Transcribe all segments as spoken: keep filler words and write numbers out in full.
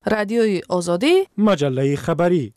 رادیوی آزادی، مجله خبری.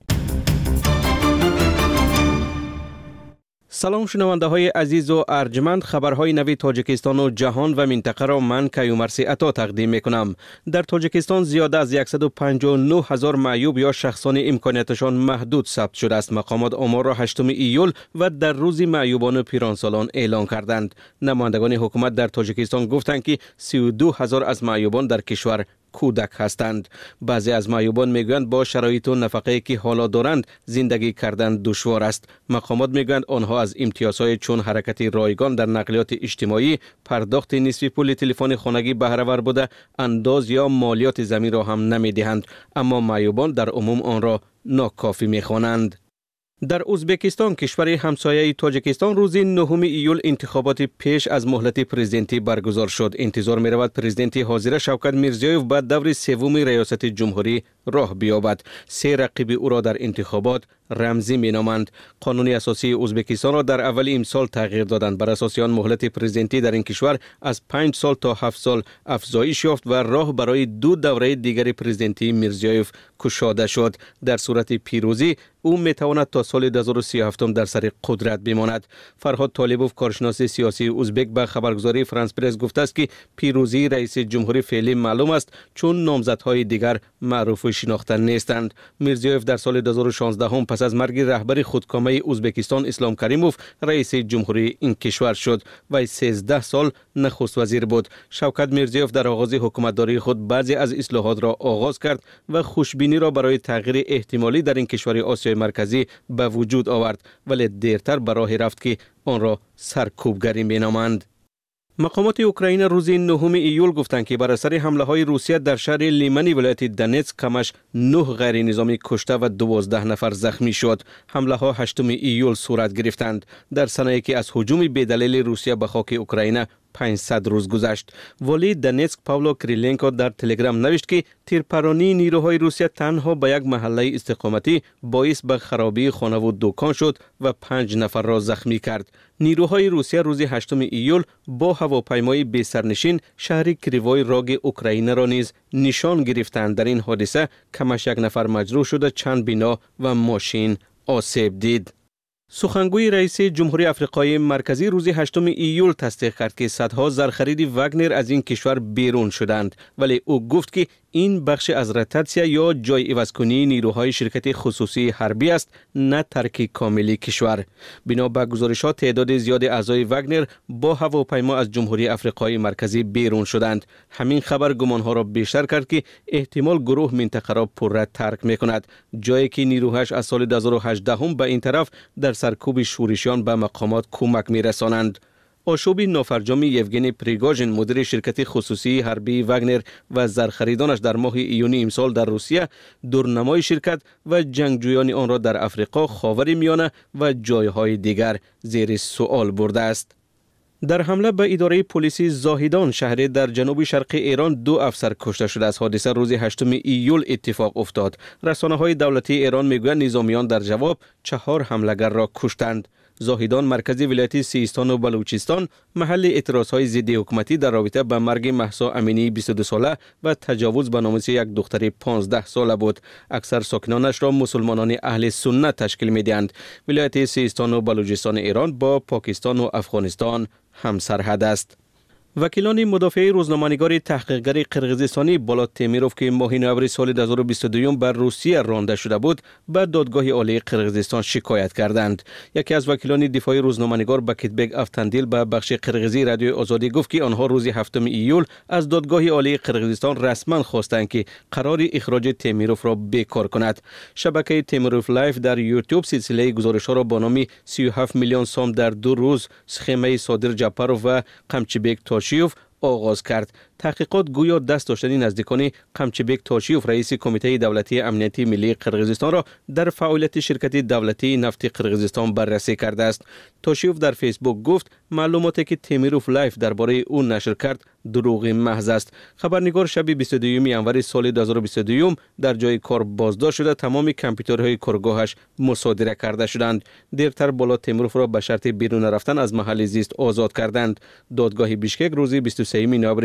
سلام شنونده های عزیز و ارجمند، خبرهای نوی تاجیکستان و جهان و منطقه را من کیومرثی عطا تقدیم می کنم. در تاجیکستان زیاده از صد و پنجاه و نه هزار معیوب یا شخصان امکانیتشان محدود ثبت شده است. مقامات آمار را هشتم ایول و در روز معیوبان و پیرانسالان اعلان کردند. نمایندگان حکومت در تاجیکستان گفتند که سی و دو هزار از معیوبان در کشور کودک هستند. بعضی از معیوبان میگویند با شرایط و نفقه‌ای که حالا دارند زندگی کردن دشوار است. مقامات میگویند آنها از امتیازهای چون حرکت رایگان در نقلیات اجتماعی، پرداخت نصف پول تلفن خانگی بهره ور بوده، انداز یا مالیات زمین را هم نمیدهند، اما معیوبان در عموم آن را ناکافی میخوانند. در ازبکستان، کشور همسایه تاجیکستان، روز نهم ایول انتخابات پیش از مهلت پرزیدنتی برگزار شد. انتظار می رود پرزیدنت حاضر شوکت میرزیویف بعد دور سوم ریاست جمهوری راه بیابد. سه رقیب او را در انتخابات رمزی می نامند. قانون اساسی ازبکستان را در اول امسال تغییر دادند. بر اساس آن مهلت پرزیدنتی در این کشور از پنج سال تا هفت سال افزایش یافت و راه برای دو دوره دیگر پرزیدنتی میرزیویف گشوده شد. در صورت پیروزی او می تواند تا سال دو هزار و سی و هفت در سر قدرت بماند. فرهاد طالبوف، کارشناس سیاسی ازبک، به خبرگزاری فرانس پرس گفته است که پیروزی رئیس جمهوری فعلی معلوم است چون نامزدهای دیگر معروف و شناخته نیستند. میرزیویف در سال دو هزار و شانزده هم پس از مرگ رهبر خودکامه ازبکستان اسلام کریموف رئیس جمهوری این کشور شد و سیزده سال نخست وزیر بود. شوکت میرزیویف در آغاز حکومتداری خود بعضی از اصلاحات را آغاز کرد و خوشبینی را برای تغییر احتمالی در این کشور آسیای مرکزی به وجود آورد، ولی دیرتر به راهی رفت که آن را سرکوبگری مینامند. مقامات اوکراین روز نهم ایول گفتند که بر اثر حمله های روسیه در شهر لیمنی ولایت دونتسک کمش نه غیر نظامی کشته و دوازده نفر زخمی شد. حمله ها هشتم ایول صورت گرفتند در سنه‌ای که از هجوم بی‌دلیل روسیه به خاک اوکراین پانصد روز گذشت. ولی دونتسک پاولو کریلنکو در تلگرام نوشت که تیرپرانی نیروهای روسیه تنها به یک محله استقامتی باعث به خرابی خانه و دکان شد و پنج نفر را زخمی کرد. نیروهای روسیه روز هشتم ایول با هواپیمای بی سرنشین شهر کریوای راگ اوکراین را نیز نشان گرفتند. در این حادثه کمش یک نفر مجروح شده، چند بنا و ماشین آسیب دید. سخنگوی رئیس جمهوری آفریقای مرکزی روز هشتم ایول تصدیق کرد که صدها زرخرید واگنر از این کشور بیرون شدند، ولی او گفت که این بخش از روتاسیا یا جای عوض‌کنی نیروهای شرکت خصوصی حربی است، نه ترک کاملی کشور. بنا به گزارش‌ها تعداد زیاد اعضای واگنر با هواپیما از جمهوری آفریقای مرکزی بیرون شدند. همین خبر گمان‌ها را بیشتر کرد که احتمال گروه منطقه را پررد ترک می‌کند، جایی که نیروهاش از سال دو هزار و هجده هم به این طرف در سرکوب شورشیان به مقامات کمک می‌رسانند. آشوب نافرجام یوگنی پریگوژین، مدیر شرکت خصوصی حربی واگنر و زرخریدانش در ماه ایونی امسال در روسیه، دورنمای شرکت و جنگجویان آن را در افریقا، خاورمیانه و جایهای دیگر زیر سوال برده است. در حمله به اداره پلیس زاهدان، شهری در جنوب شرق ایران، دو افسر کشته شده است. حادثه روز هشتم ایول اتفاق افتاد. رسانه‌های دولتی ایران میگویند نظامیان در جواب چهار حملگر را کشتند. زاهدان مرکزی ولایت سیستان و بلوچستان محل اعتراضهای ضد حکومتی در رابطه با مرگ مهسا امینی بیست و دو ساله و تجاوز به ناموس یک دختر پانزده ساله بود. اکثر ساکنانش را مسلمانان اهل سنت تشکیل می‌دهند. ولایت سیستان و بلوچستان ایران با پاکستان و افغانستان همسرحد است. وکیلان مدافع روزنامه‌نگار تحقیقگر قرغیزستانی بولات تیمیروف که ماه نوامبر سال دو هزار و بیست و دو بر روسیه رانده شده بود، به دادگاه عالی قرغیزستان شکایت کردند. یکی از وکیلان دفاعی روزنامه‌نگار بکیتبک افتندیل به بخش قرغیزی رادیو آزادی گفت که آنها روز هفتم ایول از دادگاه عالی قرغیزستان رسما خواستند که قرار اخراج تیمیروف را بیکار کند. شبکه تیمیروف لایف در یوتیوب سلسله گزارش‌ها را با نام سی و هفت میلیون سوم در دو روز سخمه صادر جاپاروف و قمچبک تاشیوف آغاز کرد. تحقیقات گویا دست داشتن نزدیکان قمچبک تاشیوف، رئیس کمیته دولتی امنیتی ملی قرغیزستان، را در فعالیت شرکت دولتی نفت قرغیزستان بررسی کرده است. تاشیوف در فیسبوک گفت معلوماتی که تیمیروف لایف درباره او نشر کرد دروغ محض است. خبرنگار شب بیست و دوم ژانویه سال دو هزار و بیست و دو در جای کار بازداشت شده، تمام کامپیوترهای کارگاهش مصادره کرده شدند. دیرتر بولات تیمیروف را به شرط بیرون رفتن از محل زیست آزاد کردند. دادگاه بیشکک روز بیست و سوم نوامبر سال دو هزار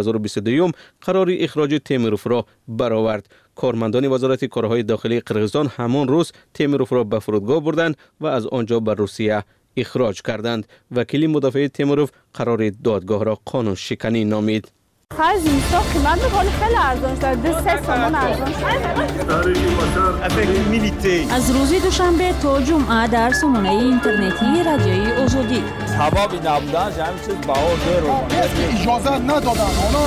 هزار و بیست و دو قرار اخراج تیمروف را برآورد. کارمندان وزارت کارهای داخلی قرغیزستان همان روز تیمروف را به فرودگاه بردند و از آنجا به روسیه اخراج کردند. وکیل مدافع تیمروف قرار دادگاه را قانون شکنی نامید. خرج اینستا قیمت میکنه خیلی ارزان شد. دو سه سامان ارزان شد. از روز دوشنبه تا جمعه در سامانه اینترنتی رادیوی آزادی. هوا بی نبودن همین چیز باور داره. اجازه ندادن.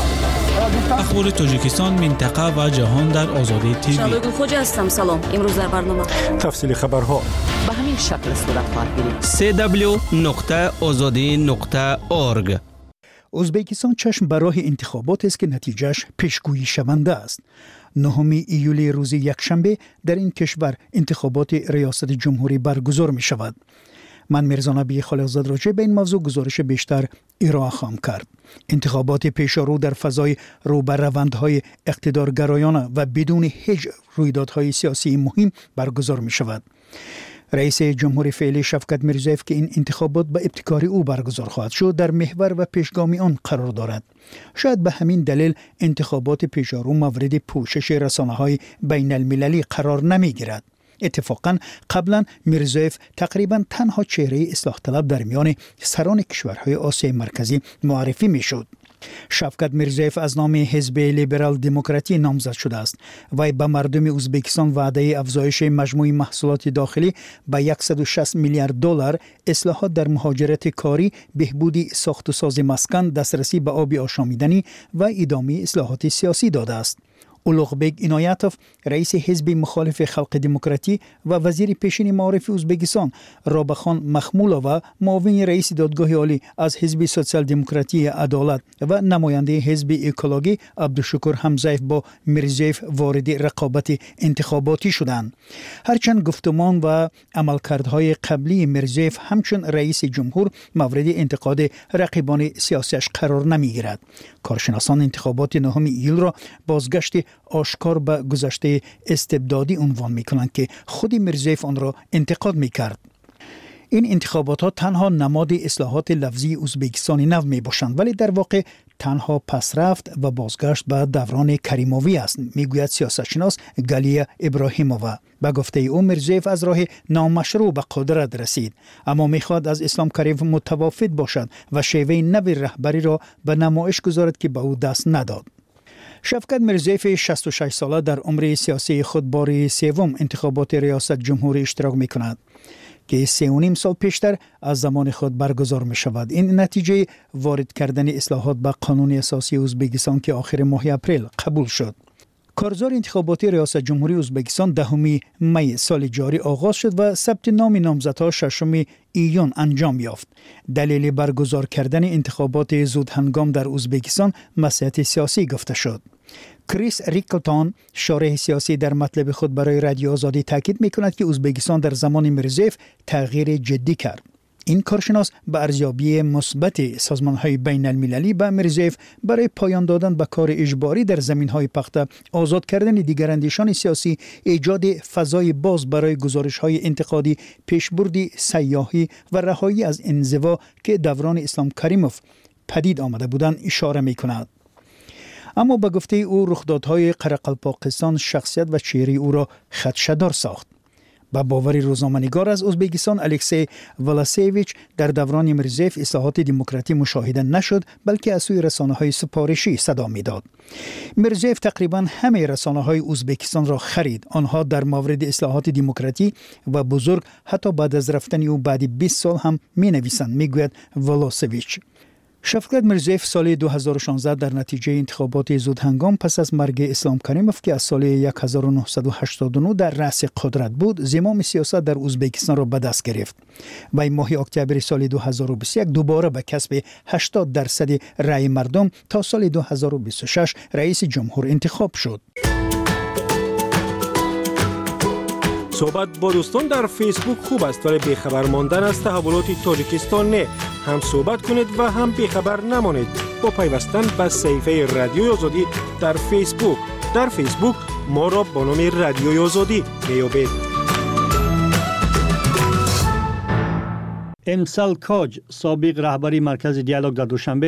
اخبار تاجیکستان، منطقه و جهان در آزادی تیوی. شادو خوجا هستم. سلام. امروز در برنامه تفصیل خبرها به همین شکل صورت خواهد گرفت. دبلیو دبلیو دبلیو نقطه آزادی نقطه اورگ. ازبکستان چشم به راه انتخابات است که نتیجهش پیشگویی شونده است. نهم ایول روز یکشنبه در این کشور انتخابات ریاست جمهوری برگزار می شود. من میرزا نبی خالقزاد راجع به این موضوع گزارش بیشتر ارائه خواهم کرد. انتخابات پیشرو در فضای رو به روندهای اقتدارگرایانه و بدون هیچ رویدادهای سیاسی مهم برگزار می شود. رئیس جمهوری فعلی شفقت میرزیف که این انتخابات به ابتکار او برگزار خواهد شد در محور و پیشگامی آن قرار دارد. شاید به همین دلیل انتخابات پیشرو مورد پوشش رسانه‌های بین المللی قرار نمی گیرد. اتفاقاً قبلا میرزیف تقریباً تنها چهره اصلاح طلب در میان سران کشورهای آسیای مرکزی معرفی می شد. شفقت میرزیف از نام حزب لیبرال دموکراتی نامزد شده است. وی به مردم ازبکستان وعده افزایش مجموع محصولات داخلی به صد و شصت میلیارد دلار، اصلاحات در مهاجرت کاری، بهبودی ساخت و ساز مسکن، دسترسی به آب آشامیدنی و ادامه اصلاحات سیاسی داده است. اولوغبک اینایتوف رئیس حزب مخالف خلق دموکراتی و وزیر پیشین معارف ازبکستان، رابخان مخمولا و معاون رئیس دادگاه عالی از حزب سوسیال دموکراتی عدالت و نماینده حزب اکولوژی عبدالشکور حمزیف با میرزیف وارد رقابت انتخاباتی شدند. هرچند گفتمان و عملکردهای قبلی میرزیف همچون رئیس جمهور مورد انتقاد رقیبان سیاسیش قرار نمیگیرد. کارشناسان انتخابات نهم ایول را بازگشت آشکار به گذشته استبدادی عنوان می‌کنند که خود میرزیف آن را انتقاد می‌کرد. این انتخابات ها تنها نماد اصلاحات لفظی ازبکستانی نو میباشند، ولی در واقع تنها پسرفت و بازگشت به دوران کریموی است، میگوید سیاستشناس گالیا ابراهیمووا. به گفته او میرزیف از راه نامشروع به قدرت رسید، اما میخواد از اسلام کریموف متفاوت باشد و شیوه نو رهبری را به نمایش گذارد که به او دست نداد. شفقت میرزیف شصت و شش ساله در عمر سیاسی خود بار سوم انتخابات ریاست جمهوری اشتراک میکند که سه و نیم سال پیشتر از زمان خود برگزار می شود. این نتیجه وارد کردن اصلاحات به قانون اساسی ازبکستان که آخر ماه اپریل قبول شد. کارزار انتخاباتی ریاست جمهوری ازبکستان دهم می سال جاری آغاز شد و ثبت نام نامزدها ششم ایون انجام یافت. دلیل برگزار کردن انتخابات زود هنگام در ازبکستان مصلحت سیاسی گفته شد. کریس ریکلتون شارح سیاسی در مطلب خود برای رادیو آزادی تاکید می‌کند که ازبکستان در زمان میرزیف تغییر جدی کرد. این کارشناس به ارزیابی مثبت سازمان‌های بین المللی به میرزیف برای پایان دادن به کار اجباری در زمین‌های پخته، آزاد کردن دیگراندیشان سیاسی، ایجاد فضای باز برای گزارش‌های انتقادی، پیشبردی سیاحی و رهایی از انزوا که دوران اسلام کریموف پدید آمده بودند اشاره می‌کند. اما به گفته او رخدادهای قرقلپاکستان شخصیت و چهره او را خدشه‌دار ساخت. با باور روزنامه‌نگار از ازبکستان الکسی ولاسیویچ در دوران میرزیف اصلاحات دموکراتی مشاهده نشد، بلکه از سوی رسانه‌های سفارشی صدا می‌داد. میرزیف تقریباً همه رسانه‌های ازبکستان را خرید. آنها در مورد اصلاحات دموکراتی و بزرگ حتی بعد از رفتن او بعد بیست سال هم می‌نویسند، میگوید ولاسیویچ. شفقت میرزیف سال دو هزار و شانزده در نتیجه انتخابات زود هنگام پس از مرگ اسلام کریموف که از سال هزار و نهصد و هشتاد و نه در رأس قدرت بود، زمام سیاست در ازبکستان را به دست گرفت. و ماه اکتبر سال دو هزار و بیست و یک دوباره به کسب هشتاد درصد رأی مردم تا سال دو هزار و بیست و شش رئیس جمهور انتخاب شد. صحبت با دوستان در فیسبوک خوب است، ولی بیخبر ماندن از تحولات تاجیکستان نه. هم صحبت کنید و هم بیخبر نمانید با پیوستن به صفحه رادیوی آزادی در فیسبوک. در فیسبوک ما را با نام رادیوی آزادی میابید. امسال کاج سابق رهبری مرکز دیالوگ در دوشنبه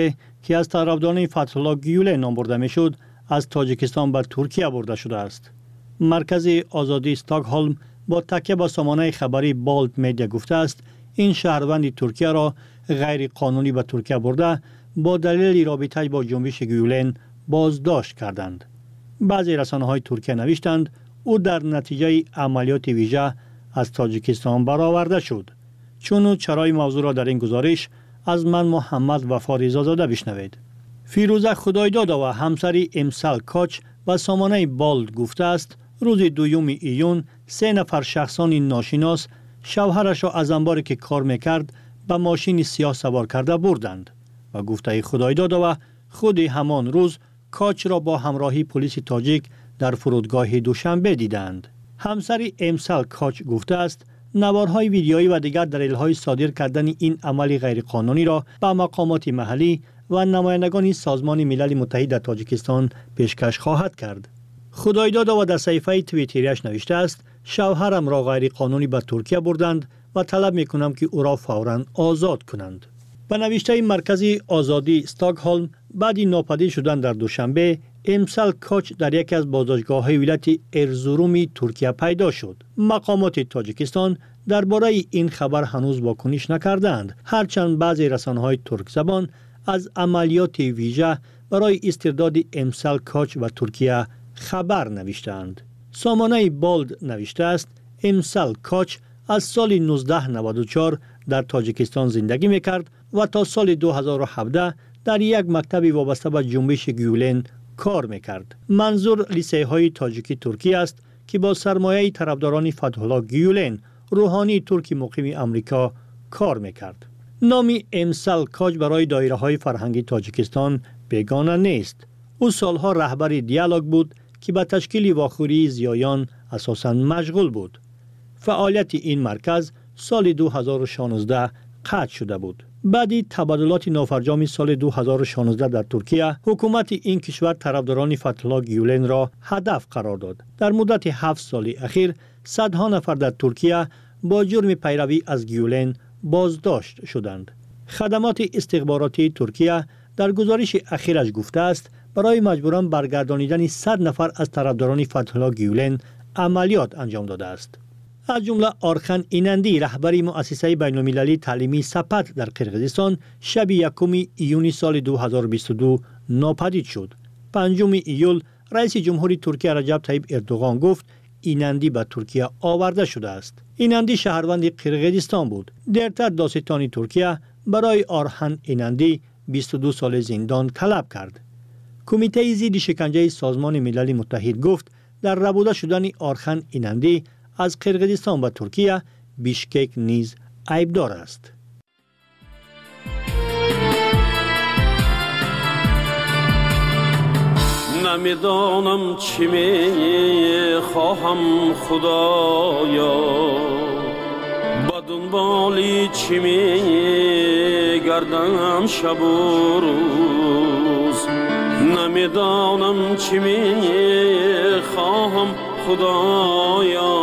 که از طرفداران فتح الله گیولن نام برده میشد از تاجیکستان به ترکیه برده شده است. مرکز آزادی استکهلم با تکیه به سامانه خبری بالت میدیا گفته است این شهروند ترکیه را غیر قانونی به ترکیه برده با دلیل رابطه با جنبش گیولن بازداشت کردند. بعضی رسانه‌های ترکیه نوشتند او در نتیجه عملیات ویژه از تاجیکستان برآورده شد. چون چرای موضوع را در این گزارش از من محمد وفا رضازاده بشنوید. فیروزه خدایداده و همسری امسال کاچ و سامانه بالد گفته است روز دوم ایون سه نفر شخصان ناشناس شوهرش را از انباری که کار میکرد به ماشین سیاه سوار کرده بردند و گفته خدایداده و خود همان روز کاچ را با همراهی پلیس تاجیک در فرودگاه دوشنبه دیدند. همسری امسال کاچ گفته است نوارهای ویدیویی و دیگر دلیل‌های صادر کردن این عمل غیرقانونی را به مقامات محلی و نمایندگان سازمان ملل متحد در تاجیکستان پیشکش خواهد کرد. خدایداده و در صفحه توییتریش نوشته است شوهرم را غیر قانونی به ترکیه بردند و طلب میکنم که او را فوراً آزاد کنند. به نوشته مرکز آزادی استکهلم بعد ناپدید شدن در دوشنبه امسال کاچ در یکی از بازداشتگاه‌های ولایت ارزروم ترکیه پیدا شد. مقامات تاجیکستان درباره این خبر هنوز واکنش نکردند، هرچند بعضی رسانه‌های ترک زبان از عملیات ویژه برای استرداد امسال کاچ و ترکیه خبر نوشتند. سامانه بالد نوشته است امسال کاچ از سال نوزده نود و چهار در تاجیکستان زندگی میکرد و تا سال دو هزار و هفده در یک مکتب وابسته به جنبش گیولن کار میکرد. منظور لیسه های تاجیکی ترکی است که با سرمایه طرفداران فتح الله گیولن روحانی ترکی مقیم امریکا کار میکرد. نامی امسال کاچ برای دایره های فرهنگی تاجیکستان بیگانه نیست. او سالها رهبر دیالوگ بود که به تشکیل واخوری زیایان اساساً مشغول بود. فعالیت این مرکز سال دو هزار و شانزده قطع شده بود. بعدی تبادلات نافرجام سال دو هزار و شانزده در ترکیه، حکومت این کشور طرفداران فتح الله گیولن را هدف قرار داد. در مدت هفت سال اخیر صدها نفر در ترکیه با جرم پیروی از گیولن بازداشت شدند. خدمات استخباراتی ترکیه در گزارش اخیرش گفته است برای مجبوراً برگردانیدن صد نفر از طرفداران فتح الله گیولن عملیات انجام داده است. از جمله آرخان اینندی رهبری مؤسسه بین‌المللی تعلیمی سپت در قرقیزستان شب یکم ایون سال دو هزار و بیست و دو ناپدید شد. پنجم ایول رئیس جمهوری ترکیه رجب طیب اردوغان گفت اینندی به ترکیه آورده شده است. اینندی شهروند قرقیزستان بود. دیرتر دادستان ترکیه برای آرخان اینندی بیست و دو سال زندان طلب کرد. کمیته ضد شکنجه سازمان ملل متحد گفت در ربوده شدن آرخان اینندی از قرقیزستان و ترکیه بیشکک نیز عیبدار است. نمیدانم چی می خواهم خدایا، با دنبالی چی می گردم شب و روز. نمیدانم چی می خواهم خدایا،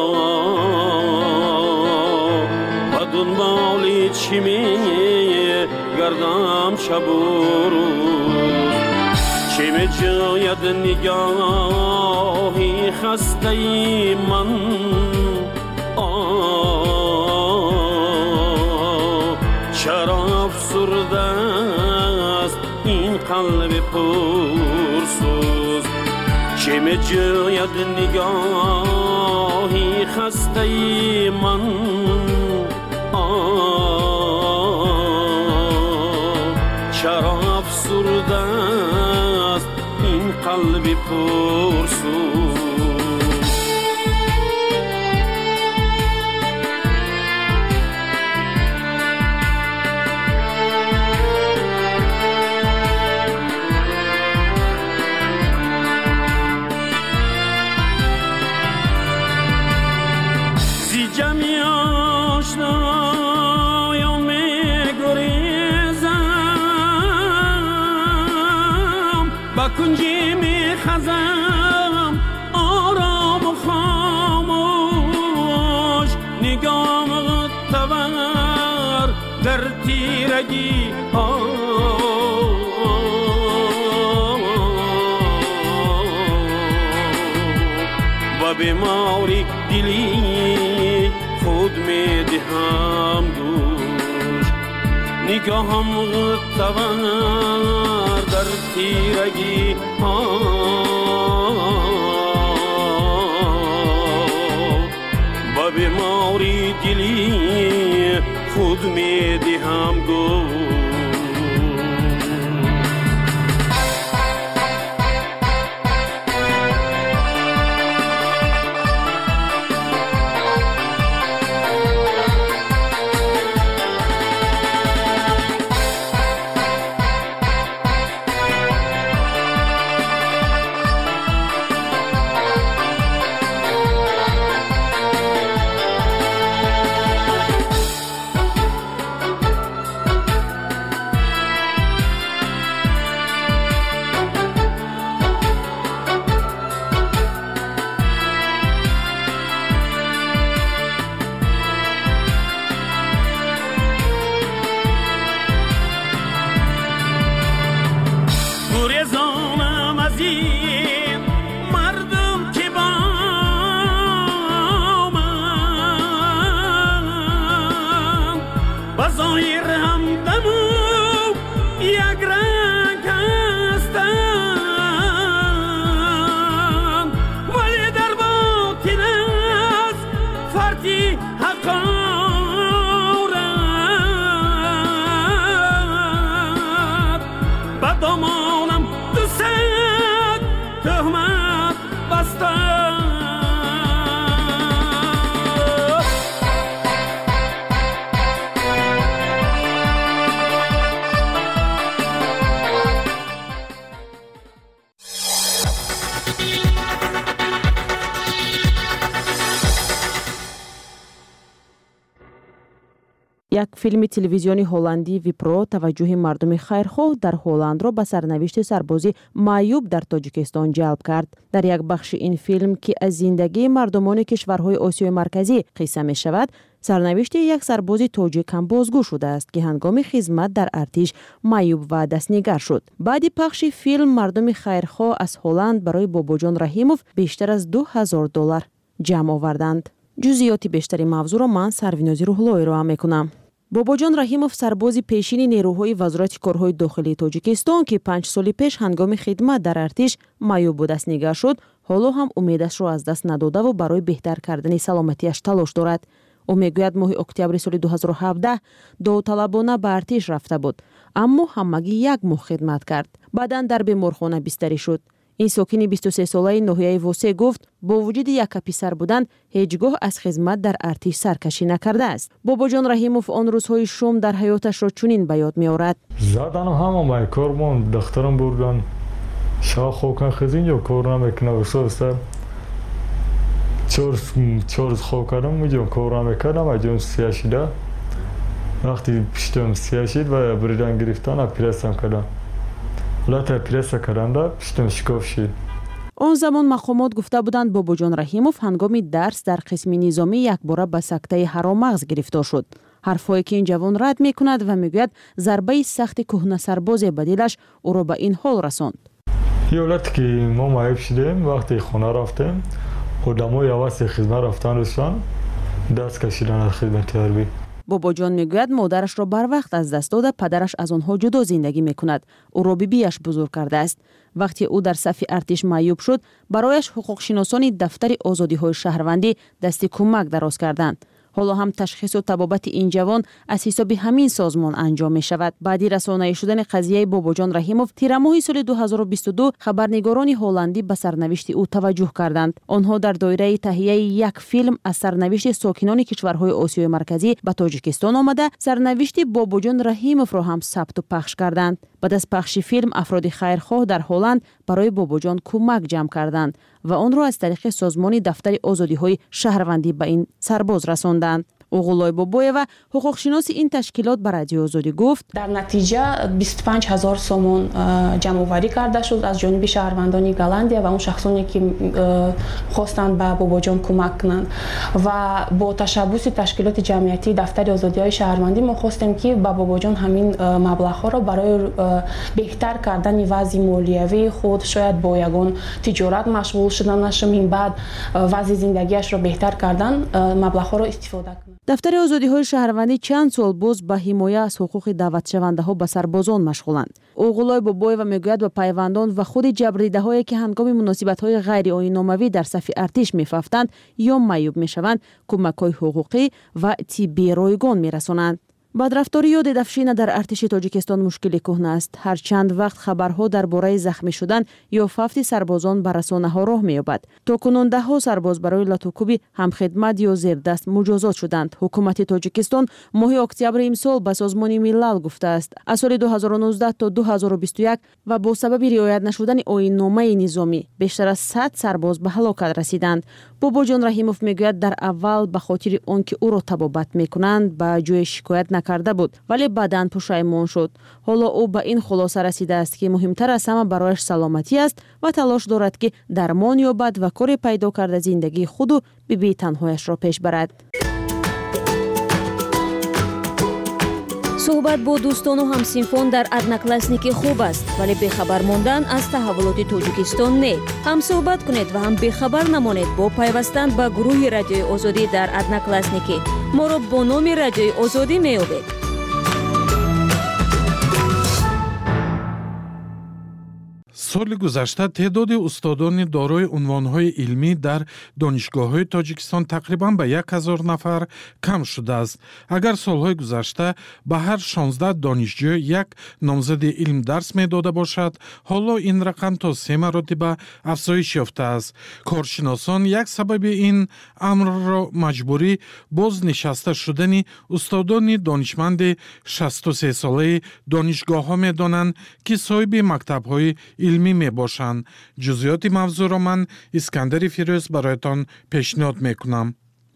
با دنبالی چی می گردم شب و روز. چی می جاید نگاهی خسته ای من، آه چرا افسرده است این قلب پرسوز. چی می جاید نگاهی خسته ای من، آه چرا افسرده است این قلب پرسوز. کنجی می خزم آرام و خاموش، نگاه تور در تیرگی ها و بیماری دلی خود می دهم گوش نگاهم غطور در تیرگی ها و بیماری دلی خود می دهم گوش یک فیلم تلویزیونی هلندی ویپرو توجه مردم خیرخواه در هلند را به سرنوشت سربازی معیوب در تاجیکستان جلب کرد. در یک بخش این فیلم که از زندگی مردمان کشورهای آسیای مرکزی قصه می شود، سرنوشت یک سرباز تاجیک هم بازگو شده است که هنگام خدمت در ارتش معیوب و دستنگر شد. بعد پخش فیلم مردم خیرخواه از هلند برای باباجان رحیموف بیشتر از دو هزار دلار جمع آوردند. جزئیات بیشتری موضوع را من سروینازی روحلوی را میکنم. باباجان رحیموف سرباز پیشین نیروهای وزارت کارهای داخلی تاجیکستان که پنج سال پیش هنگام خدمت در ارتش معیوب و دستنگر شد، حالا هم امیدش را از دست نداده و برای بهتر کردن سلامتیش تلاش دارد. او میگوید ماه اکتبر سال دو هزار و هفده داوطلبانه به ارتش رفته بود، اما همگی یک ماه خدمت کرد. بعداً در بیمارخانه بستری شد. این ساکن بیست و سه ساله ناحیه واسه گفت با وجود یک پسر بودن هیچگاه از خدمت در ارتش سرکشی نکرده است. باباجان رحیموف آن روزهای شوم در حیاتش را چنین به یاد می‌آورد. زدن هم مای کارمون دخترم بردن شاه خوکن خزین یا کار نمیکنه و سوسته چهار چهار خوک کردم میجون کار نمیکنم و جون سیاشیده وقتی پشتم سیاشید و بریدن گرفتن پرسم کردم لاته پرس کردند پشتم شکاف شد. آن زمان مقامات گفته بودند باباجان رحیموف هنگام درس در قسم نظامی یک بار به سکته هرامغز گرفتار شد. حرفایی که این جوان رد میکند و میگوید ضربه سخت کهنه سرباز به دلش او را به این حال رساند. یولت که ما معیب شدیم وقتی خانه رفتیم خودمای عوض خدمت رفتن روشان دست کشیدن از خدمت حربی. باباجان میگوید مادرش را بر وقت از دست داده، پدرش از آنها جدا زندگی میکند. او را بیبیش بزرگ کرده است. وقتی او در صف ارتش معیوب شد، برایش حقوق شناسان دفتر آزادی های شهروندی دست کمک دراز کردند. حالا هم تشخیص و طبابت این جوان از حساب همین سازمان انجام می شود. بعدی رسانه‌ای شدن قضیه باباجان رحیموف تیر ماه سال دو هزار و بیست و دو خبرنگاران هلندی به سرنوشت او توجه کردند. آنها در دایره تهیه یک فیلم از سرنوشت ساکنان کشورهای آسیای مرکزی به تاجیکستان آمده سرنوشت باباجان رحیموف را هم ثبت و پخش کردند. بعد از پخش فیلم افراد خیرخواه در هلند برای باباجان کمک جمع کردند و آن را از طریق سازمان دفتر آزادی های شهروندی به این سرباز رساندند. اوغولای بابویeva حقوقشناس این تشکیلات بر رادیو آزادی گفت در نتیجه بیست و پنج هزار سومون جمع آوری کرده شد از جانب شهروندان گلندیا و اون شخصانی که خواستند به بابا جان کمک کنند و با تشبث تشکیلات جمعیتی دفتر آزادی‌های شهروندی ما خواستیم که به بابا جان همین مبلغ‌ها را برای بهتر کردن وضع مالیوی خود شاید با یگان تجارت مشغول شدنش این بعد وضع زندگیش را بهتر کردن مبلغ‌ها را استفاده کنند. دفتر آزادی‌های شهروندی چند سال باز به حمایت از حقوق دعوتشونده‌ها به سربازان مشغولند. اوغولای بابویeva میگوید به پیوندان و خود جبریده‌هایی که هنگام مناسبت‌های غیر آیین‌ناموی در صف ارتش می‌فافتند یا معیوب می‌شوند کمک‌های حقوقی و طبی رایگان می‌رسانند. بدرفتاری یا ددفشینه در ارتش تاجیکستان مشکلی کهنه است. هر چند وقت خبرها درباره زخمی شدن یا فوت سربازان به رسانه‌ها راه می‌یابد. تاکنون ده ها سرباز برای لطوکوبی همخدمت یا زیردست مجازات شدند. حکومت تاجیکستان ماه اکتبر امسال به سازمان ملل گفته است از سال دو هزار و نوزده تا دو هزار و بیست و یک و با سبب رعایت نشدن آیین‌نامه نظامی بیشتر از صد سرباز به هلاکت رسیدند. بابا جان رحیموف میگوید در اول به خاطر آنکه او را تبابت میکنند به جای شکایت کرده بود ولی بعداً پشیمان شد. حالا او به این خلاصه رسیده است که مهمتر از همه برایش سلامتی است و تلاش دارد که درمان یابد و کاری پیدا کرده زندگی خود و بی تنهایش را پیش برد. صحبت با دوستان و همسینفان در ادناکلاسنیکی خوب است ولی بخبر ماندن از تحولات تاجیکستان نه. هم صحبت کنید و هم بخبر نمانید با پیوستن به گروه رادیوی آزادی در ادناکلاسنیکی. ما را با نام رادیوی آزادی می‌یابید. سال گذشته تعداد استادان دارای عنوان‌های علمی در دانشگاه‌های تاجیکستان تقریباً به یک هزار نفر کم شده است. اگر سال‌های گذشته به هر شانزده دانشجو یک نامزد علم درس می‌داده باشد، حالا این رقم تا سه مراتب افزایش یافته است. کارشناسان یک سبب این امر را مجبوری بازنشسته شدن استادان دانشمند شصت و سه ساله دانشگاه‌ها می‌دانند که صاحب مکتب‌های علمی می باشند. جزئیات موضوع را من اسکندر فیروز برایتان پیشنهاد می کنم.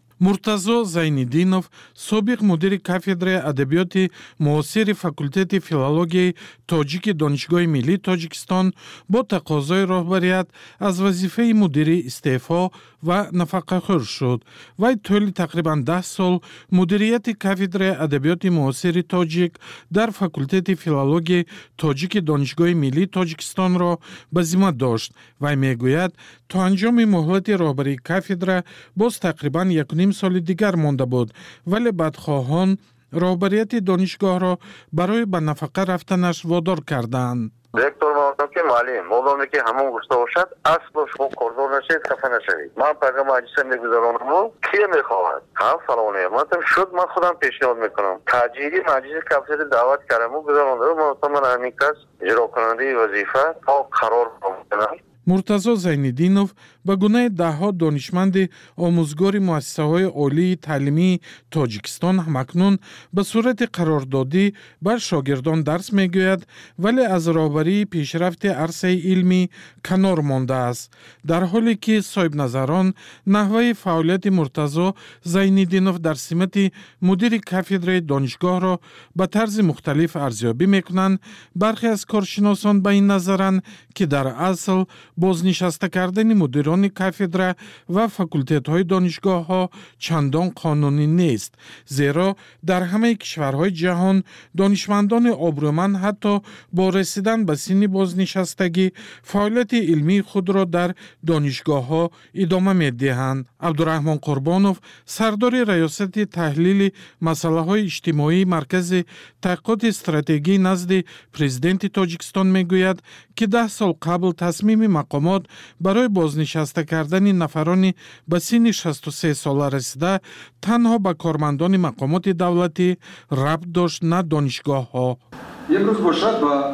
مرتضی زینالدینов سابق مدیر کافدرای ادبیات معاصر فاکولته فیلولوژی تاجیک دانشگاه ملی تاجیکستان با تقاضای راهبریت از وظیفه مدیری استعفا و نفقه‌خوار شد. وی طول تقریباً ده سال مدیریت کافدرای ادبیات معاصر تاجیک در فاکولته فیلولوژی تاجیک دانشگاه ملی تاجیکستان را به ذمه داشت. وی میگوید تا انجام مهلت راهبری کافدرا باز تقریباً یک نیم سال دیگر مانده بود ولی بدخواهان راهبریت دانشگاه را برای به نفقه رفتنش وادار کردند. رکتور مادام که معلم مولانی که همون گفته باشد اصل شما کردار نشید خفه نشوید. من پیغام مجلس میگذارم کی میخواهد هم فلانه من شد من خودم پیشنهاد میکنم تاجیری مجلس کافدرا دعوت کردم و گذارم من همین کس اجرا کننده وظیفه تا قرار بکنم. مرتضی زینالدینов به گونه ده ها دانشمند آموزگار مؤسسه های عالی تعلیمی تاجیکستان همکنون به صورت قراردادی بر شاگردان درس میگوید ولی از راهبری پیشرفت عرصه علمی کنار مانده است. در حالی که صاحب نظران نحوه فعالیت مرتضی زینالدینov در سمت مدیر کافدرای دانشگاه را به طرز مختلف ارزیابی میکنند، برخی از کارشناسان به این نظرند که در اصل بازنشسته کردن مدیران کافدرا و فاکولتت های دانشگاه ها چندان قانونی نیست، زیرا در همه کشورهای جهان دانشمندان آبرومند حتی با رسیدن به سن بازنشستگی فعالیت علمی خود را در دانشگاه ها ادامه می دهند. عبدالرحمن قربانوف سردار ریاست تحلیل مسائل های اجتماعی مرکز تحقیقات استراتژی نزد پرزیدنت تاجیکستان می گوید که ده سال قبل تصمیم مقامات برای بازنشسته کردن نفران به سن شصت و سه ساله رسیده تنها به کارمندان مقامات دولتی ربط داشت، نه دانشگاه ها. امروز باشد با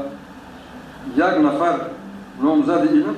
یک نفر نامزد علم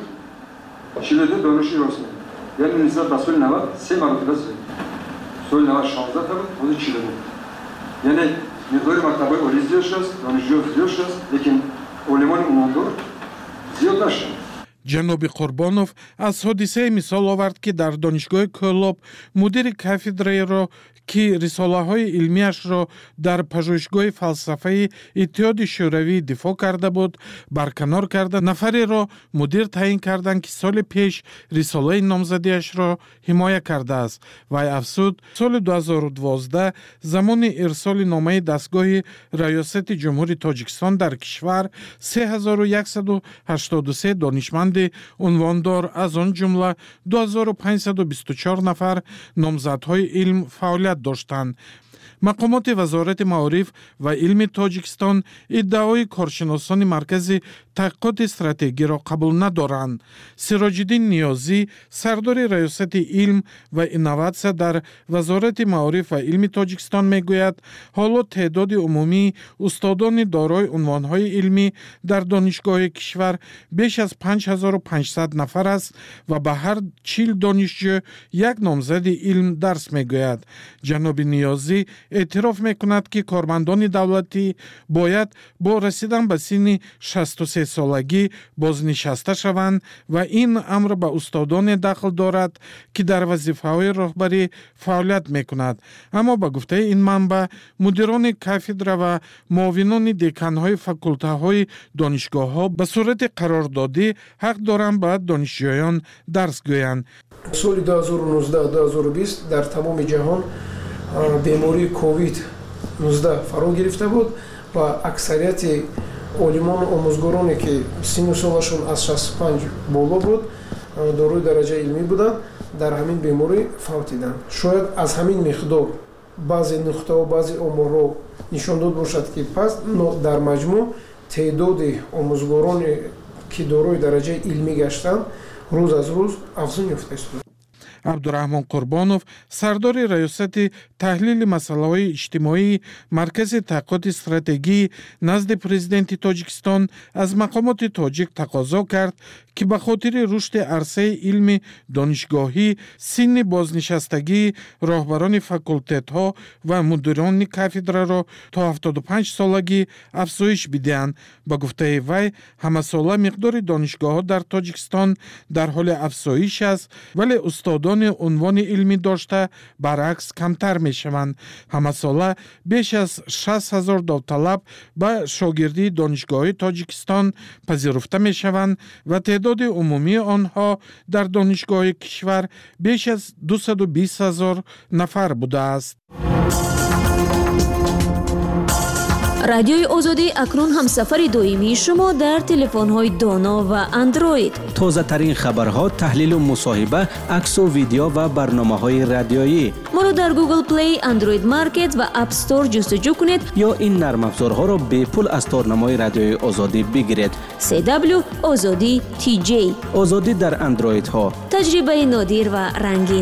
شیلده دانشی راست می‌کنه، یعنی نسبت به سال نود سه مرتبه است. سال نود شانزده تا بود، حدود شیلده بود. یعنی مقدار مکتب‌های عالی زیاد شد، دانشجو زیاد شد، لیکن علمان عمومی زیاد نشد. ҷаноби Қурбонов аз ҳодисае мисол овард, ки дар донишгоҳи Кӯлоб мудири кафедраеро, ки рисолаҳои илмияшро дар пажӯҳишгоҳи фалсафаи Иттиҳоди Шӯравӣ дифоъ карда буд, барканор карда нафареро мудир таъин карданд, ки соли пеш рисолаи номзадиашро ҳимоя кардааст. Вай афзуд, соли ду ҳазору дувоздаҳ замони ирсоли номаи дастгоҳи раёсати ҷумҳури Тоҷикистон дар кишвар се ҳазору яксаду ҳаштоду се донишманди унвондор, аз он ҷумла ду ҳазору панҷсаду бисту чор нафар номзадҳои илм фаъолият доштанд. мақомоти вазорати маориф ва илми Тоҷикистон иддаои коршиносони маркази таҳқиқоти стратегиро қабул надоранд. Сироҷиддин Ниёзӣ, сардори раёсати илм ва инноватсия дар вазорати маориф ва илми Тоҷикистон мегӯяд, ҳоло теъдоди умумии устодони дорои унвонҳои илмӣ дар донишгоҳи кишвар беш аз панҷ ҳазору панҷсад нафар аст ва ба ҳар чил донишҷӯ як номзади илм дарс мегӯяд. ҷаноби Ниёзӣ эътироф мекунад, ки кормандони давлатӣ бояд бо расидан ба синни шасту се солагӣ бознишаста шаванд ва ин амр ба устодоне дахл дорад, ки дар вазифаҳои роҳбарӣ фаъолият мекунад. Аммо ба гуфтаи ин манбаъ, мудирони кафедра ва муовинони деканҳои факултаҳои донишгоҳҳо ба сурати қарордодӣ ҳақ доранд ба донишҷӯён дарс гӯянд. соли ду ҳазору нуздаҳ ду ҳазору бист дар тамоми ҷаҳон бемории ковид нуздаҳ фаро гирифта буд ва аксарияти олимону омӯзгороне, ки синну солашон аз шасту панҷ боло буд, дорои дараҷаи илмӣ буданд, дар ҳамин беморӣ фавтиданд. шояд аз ҳамин миқдор баъзе нуқтаҳо, баъзе оморҳо нишон дод бошад, ки пас дар маҷмӯъ теъдоди омӯзгороне, ки дорои дараҷаи илмӣ гаштанд, рӯз аз рӯз афзун ёфтааст. абдураҳмон Қурбонов, сардори раёсати таҳлили масъалаҳои иҷтимоии маркази таҳқиқоти стратегӣ назди президенти Тоҷикистон, аз мақомоти тоҷик тақозо кард, ки ба хотири рушди арсаи илми донишгоҳӣ синни бознишастагии роҳбарони факултетҳо ва мудирони кафедраро то ҳафтоду панҷ солагӣ афзоиш бидиҳанд. Ба гуфтаи вай, ҳамасола миқдори донишгоҳҳо дар Тоҷикистон дар ҳоли афзоиш аст, вале устодони унвони илмӣ дошта баръакс камтар мешаванд. ҳамасола беш аз шаст ҳазор довталаб ба шогирдии донишгоҳҳои Тоҷикистон пазируфта мешаванд ва теъдоди умумии онҳо дар донишгоҳи кишвар беш аз дусаду бист ҳазор нафар будааст. радиои озодӣ акнун ҳамсафари доимии шумо дар телефонҳои доно ва андроид. тозатарин хабарҳо, таҳлилу мусоҳиба, аксу видео ва барномаҳои радиоӣ. моро дар Google Play, Android Market ва App Store ҷустуҷӯ кунед ё ин нармафзорҳоро бепул аз торнамои радиои озодӣ бигиред. си дабл ю озодӣ ти ҷей. озодӣ дар андроидҳо. таҷрибаи нодир ва рангин.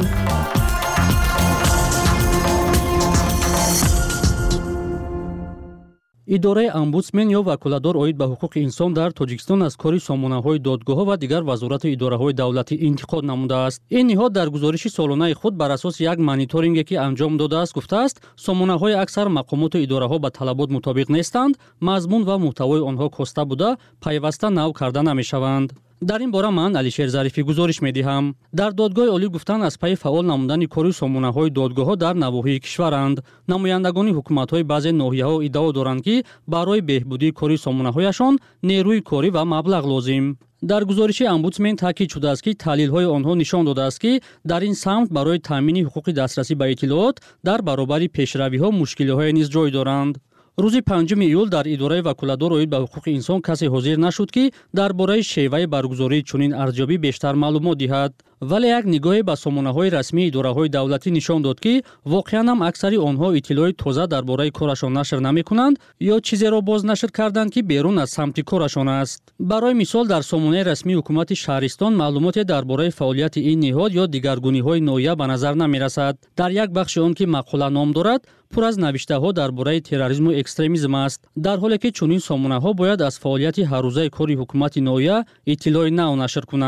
идораи омбудсмен ё ваколадор оид ба ҳуқуқи инсон дар Тоҷикистон аз кори сомонаҳои додгоҳҳо ва дигар вазорату идораҳои давлатӣ интиқод намудааст. ин ниҳод дар гузориши солонаи худ бар асоси як мониторинге, ки анҷом додааст, гуфтааст, сомонаҳои аксар мақомоту идораҳо ба талабот мутобиқ нестанд, мазмун ва муҳтавои онҳо коста буда, пайваста нав карда намешаванд. дар ин бора ман Алишер Зарифӣ гузориш медиҳам. дар додгоҳи олӣ гуфтанд, аз пайи фаъол намудани кори сомонаҳои додгоҳҳо дар навоҳии кишваранд. намояндагони ҳукуматҳои баъзе ноҳияҳо иддао доранд, ки барои беҳбудии кори сомонаҳояшон нерӯи корӣ ва маблағ лозим. дар гузориши омбудсмен таъкид шудааст, ки таҳлилҳои онҳо нишон додааст, ки дар ин самт барои таъмини ҳуқуқи дастрасӣ ба иттилоот дар баробари пешравиҳо мушкилиҳое низ ҷой доранд. рӯзи панҷуми июл дар идораи ваколадор оид ба ҳуқуқи инсон касе ҳозир нашуд, ки дар бораи шеваи баргузории чунин арзёбӣ бештар маълумот диҳад. вале як нигоҳе ба сомонаҳои расмии идораҳои давлатӣ нишон дод, ки воқеан ҳам аксари онҳо иттилои тоза дар бораи корашон нашр намекунанд ё чизеро бознашр карданд, ки берун аз самти корашон аст. барои мисол, дар сомонаи расмии ҳукумати шаҳристон маълумоте дар бораи фаъолияти ин ниҳод ё дигаргуниҳои ноҳия ба назар намерасад. дар як бахши он, ки мақола ном дорад, пур аз навиштаҳо дар бораи терроризму экстремизм аст, дар ҳоле ки чунин сомонаҳо бояд аз фаъолияти ҳаррӯзаи кори ҳукумати ноҳия иттилои нав нашр кунанд.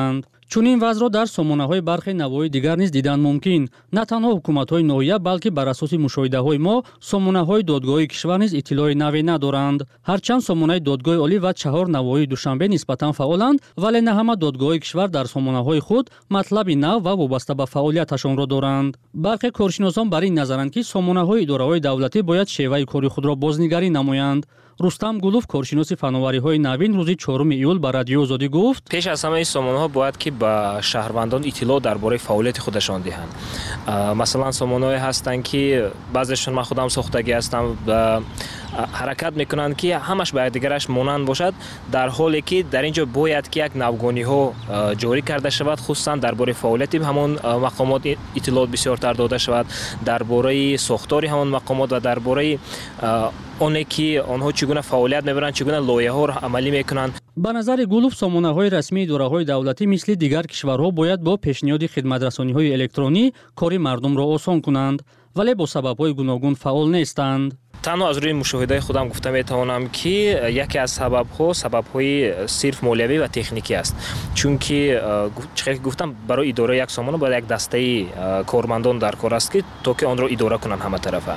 چنین وضع را در سامانه‌های برخی نواحی دیگر نیز دیدن ممکن. نه تنها حکومت‌های ناحیه بلکه بر اساس مشاهده‌های ما سامانه‌های دادگاهی کشور نیز اطلاع نوی ندارند. هرچند سامانه دادگاه عالی و چهار نواحی دوشنبه نسبتاً فعالند، ولی نه همه دادگاه‌های کشور در سامانه‌های خود مطلب نو و وابسته به فعالیتشان را دارند. برخی کارشناسان بر این نظرند که سامانه‌های اداره‌های دولتی باید شیوه کاری خود را بازنگری نمایند. رستم گلوف کارشناس فناوری‌های نوین روز چهارم ایول به رادیو آزادی گفت: پیش از همه این سامانه‌ها باید که به شهروندان اطلاع درباره فعالیت خودشان دهند. مثلا سامانه‌های هستند که بعضیشون من خودم ساختگی هستم و حرکت میکنند که همش باید دیگرش مانند باشد، در حالی که در اینجا باید که یک نوگانی‌ها جاری کرده شود، خصوصا درباره فعالیت همون مقامات اطلاعات بسیارتر داده شود، درباره ساختار همون مقامات و درباره آنه که آنها چگونه فعالیت میبرند، چگونه لایحه‌ها را عملی میکنند. به نظر گلوف سامانه‌های رسمی اداره‌های دولتی مثل دیگر کشورها باید با پیشنهاد خدمت‌رسانی‌های الکترونی کاری مردم را آسان کنند، ولی با سبب‌های گوناگون فعال نیستند. تنها از روی مشاهده خودم گفته میتوانم که یکی از سبب‌ها سبب‌های صرف مالیوی و تکنیکی است، چون که چقدر گفتم برای اداره یک سامانه باید یک دسته کارمندان در کار است که تا که آن را اداره کنند همه طرفه.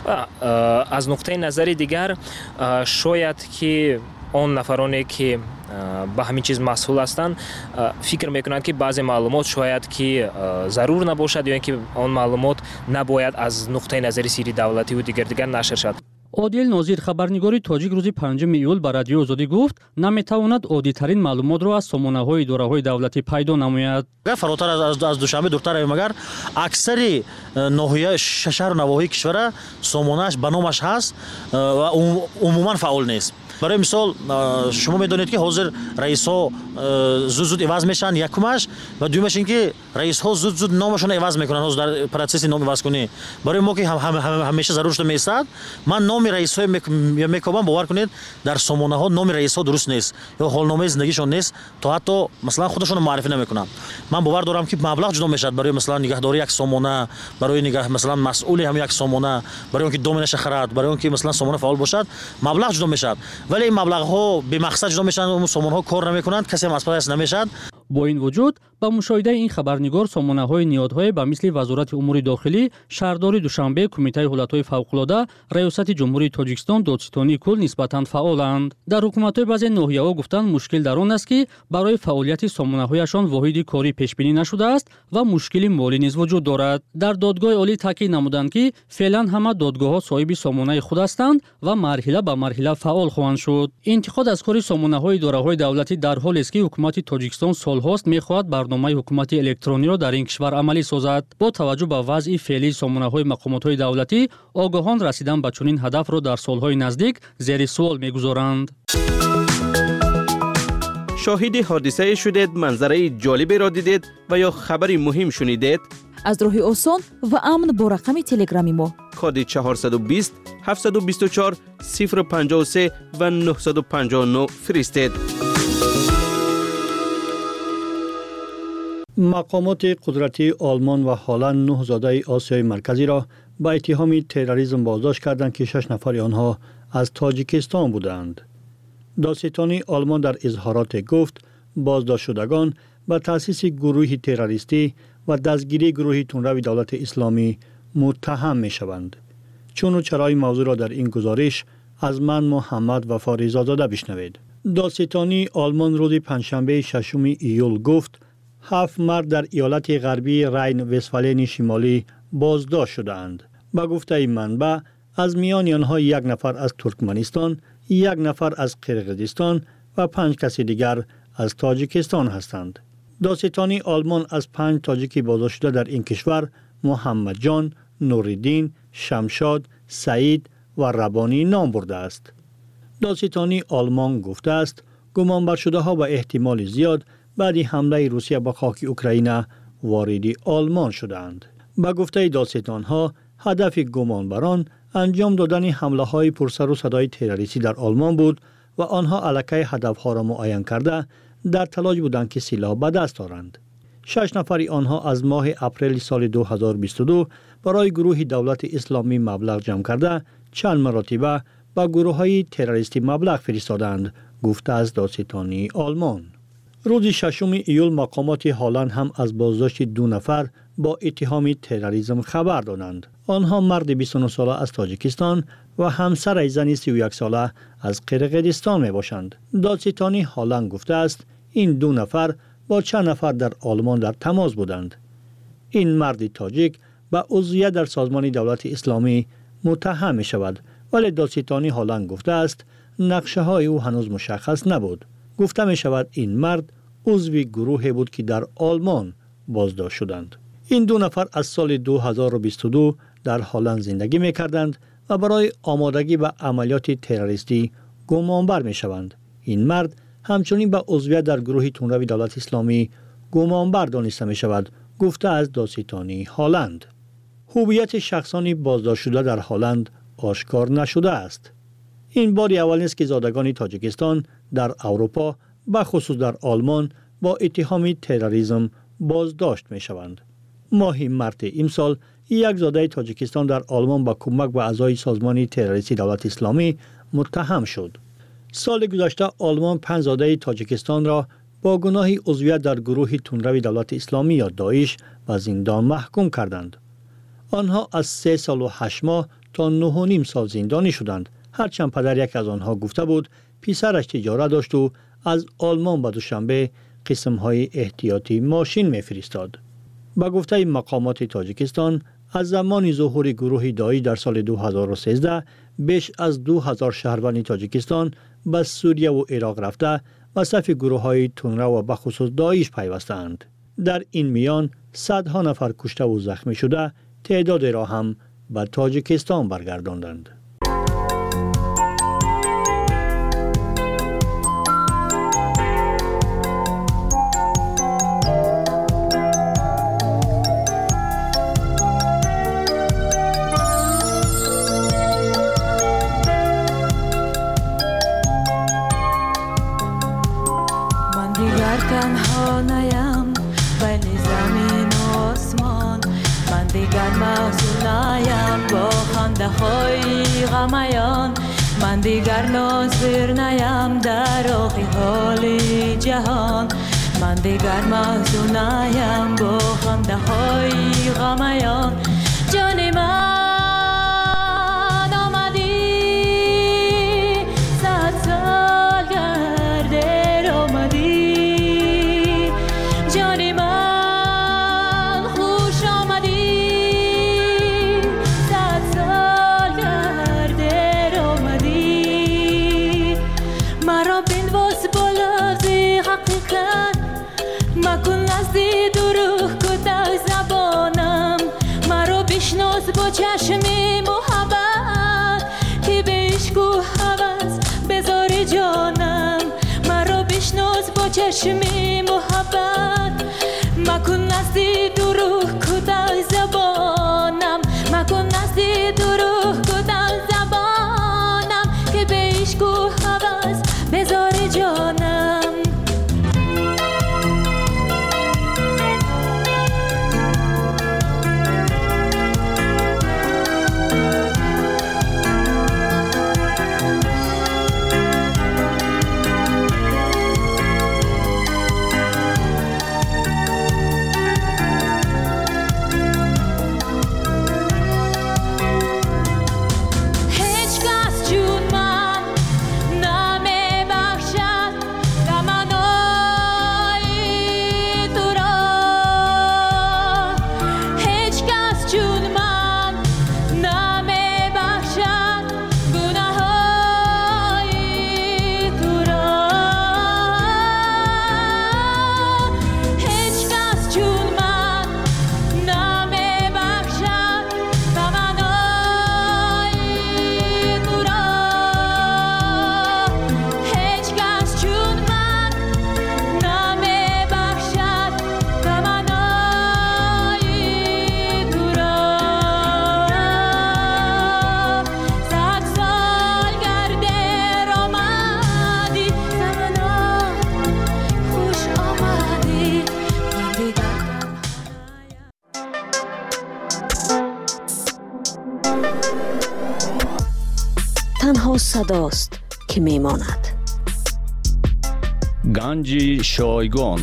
از نقطه نظر دیگر شاید که آن نفرانی که به همین چیز مسئول هستند فکر میکنند که بعضی معلومات شاید که ضرور نباشد یا اینکه آن معلومات نباید از نقطه نظر سری دولتی و دیگر دیگر نشر شد. عادل ناظر خبرنگاری تاجیک روز پنجم ایول به رادیو آزادی گفت نمیتواند عادی‌ترین معلومات را از سامانه‌های اداره‌های دولتی پیدا نماید. فراتر از از دوشنبه دورتر است، مگر اکثر ناحیه شهر و نواحی کشور سامانه‌اش به نامش هست و عموما فعال نیست. برای مثال شما میدونید که حاضر رئیس ها زود زود عوض میشن، یکمش و دومش این که رئیس ها زود زود نامشون عوض میکنن حاضر در پروسس نام عوض کنی. برای ما که هم هم هم همیشه ضرور شده میستاد، من نام رئیس های میکوبم، باور کنید در سامانه ها نام رئیس ها درست نیست یا حالنامه زندگیشون نیست، تا حتی مثلا خودشون معرفی نمیکنن. من باور دارم که مبلغ جدا میشد برای مثلا نگهداری یک سامانه، برای نگاه مثلا مسئول هم یک سامانه، برای اینکه دومینش خرد، برای اینکه مثلا سامانه فعال باشد مبلغ جدا میشد، ولی این مبلغ ها به مقصد جدا میشن و سامانه ها کار نمیکنند، کسی هم از پس نمیشد. با این وجود با مشاهده این خبرنگار سامانه های نیادهای به مثل وزارت امور داخلی، شهرداری دوشنبه، کمیته حالتهای فوق‌العاده، ریاست جمهوری تاجیکستان، دادستانی کل نسبتاً فعالند. در حکومت‌های بعضی ناحیه‌ها گفتند مشکل در آن است که برای فعالیت سامانه‌هایشان واحد کاری پیش بینی نشده است و مشکل مالی نیز وجود دارد. در دادگاه عالی تاکید نمودند که فعلا همه دادگاه‌ها صاحب سامانه خود هستند و مرحله به مرحله فعال خواهند شد. انتقاد از کار سامانه‌های اداره‌های دولتی در حالی است که حکومت تاجیکستان سال‌هاست می‌خواهد برنامه حکومت الکترونی را در این کشور عملی سازد. با توجه به وضع فعلی سامانه‌های مقامات‌های دولتی، آگاهان رسیدن به چنین هدف را در سال‌های نزدیک زیر سوال می‌گذارند. شاهد حادثه شدید، منظره جالبی را دیدید و یا خبری مهم شنیدید؟ از راه آسان و امن با رقم تلگرامی ما کد چهارصد و بیست هفتصد و بیست و چهار صفر پنجاه و سه و نهصد و پنجاه و نه فرستید. مقامات قدرتی آلمان و هلند نه زاده آسیای مرکزی را با اتهام تروریسم بازداشت کردند که شش نفر آنها از تاجیکستان بودند. دادستانی آلمان در اظهارات گفت بازداشت شدگان به تأسیس گروهی تروریستی و دستگیری گروهی تندرو دولت اسلامی متهم می شوند. چون و چرای موضوع را در این گزارش از من محمد وفا رضازاده بشنوید. دادستانی آلمان روز پنجشنبه ششم ایول گفت هفت مرد در ایالت غربی راین وستفالن شمالی بازداشت شدند. با گفته منبع از میان آنها یک نفر از ترکمنستان، یک نفر از قرقیزستان و پنج کسی دیگر از تاجیکستان هستند. دادستانی آلمان از پنج تاجیکی بازداشت شده در این کشور محمد جان، نوریدین، شمشاد، سعید و ربانی نام برده است. دادستانی آلمان گفته است گمانبر شده ها و احتمال زیاد بعد حمله روسیه به خاک اوکراین وارد آلمان شدند. با گفته دادستان ها هدف گمانبران انجام دادن حمله های پرسر و صدای تروریستی در آلمان بود و آنها علیه هدف ها را معاین کرده در تلاش بودند که سلاح به دست دارند. شش نفر آنها از ماه اپریل سال دو هزار و بیست و دو برای گروه دولت اسلامی مبلغ جمع کرده چند مرتبه با گروه های تروریستی مبلغ فرستادند، گفته از دادستانی آلمان. روز ششم ایول مقامات هلند هم از بازداشت دو نفر با اتهام تروریسم خبر دادند. آنها مرد بیست و نه ساله از تاجیکستان و همسر زن سی و یک ساله از قرقیزستان می باشند. دادستانی هلند گفته است این دو نفر با چند نفر در آلمان در تماس بودند. این مرد تاجیک به عضویت در سازمان دولت اسلامی متهم می شود، ولی دادستانی هلند گفته است نقشه های او هنوز مشخص نبود. گفته می شود این مرد عضو گروهی بود که در آلمان بازداشت شدند. این دو نفر از سال دو هزار و بیست و دو در هلند زندگی می کردند و برای آمادگی به عملیات تروریستی گمانبر می شوند. این مرد همچنین به عضویت در گروه تندروی دولت اسلامی گمانبر دانسته می شود، گفته از دادستانی هلند. هویت شخصانی بازداشت شده در هلند آشکار نشده است. این بار اول است که زادگان تاجیکستان در اروپا به خصوص در آلمان با اتهام تروریسم بازداشت می شوند. ماه مارس امسال یک زاده تاجیکستان در آلمان با کمک به اعضای سازمان تروریستی دولت اسلامی متهم شد. سال گذشته آلمان پنج زاده تاجیکستان را با گناه عضویت در گروه تندروی دولت اسلامی یا داعش و زندان محکوم کردند. آنها از سه سال و هشت ماه تا نه و نیم سال زندانی شدند، هرچند پدر یک از آنها گفته بود پسرش تجارت داشت و از آلمان به دوشنبه قسم‌های احتیاطی ماشین می‌فرستاد. با گفته مقامات تاجیکستان از زمان ظهور گروه داعش در سال دو هزار و سیزده بیش از دو هزار شهروند تاجیکستان به سوریه و عراق رفته و صف گروه‌های تندرو و بخصوص داعش پیوستند. در این میان صدها نفر کشته و زخمی شده، تعداد را هم به تاجیکستان برگرداندند. تنها نیم بین زمین و آسمان، من دیگر محزون نیم با خنده های غمیان، من دیگر ناظر نیم در آخی حال جهان، من دیگر محزون نیم با خنده های غمیان. جان من آمدی صد سال گرده آمدی، با چشمی محبت که بشکو حوض بذار جانم، مرا بشناس با چشمی محبت، مکن نزدی دروغ کدای زبانم، مکن نزدی دروغ کدای زبانم که بشکو حوض بذار جانم. تنها صداست که میماند. گنج شایگان.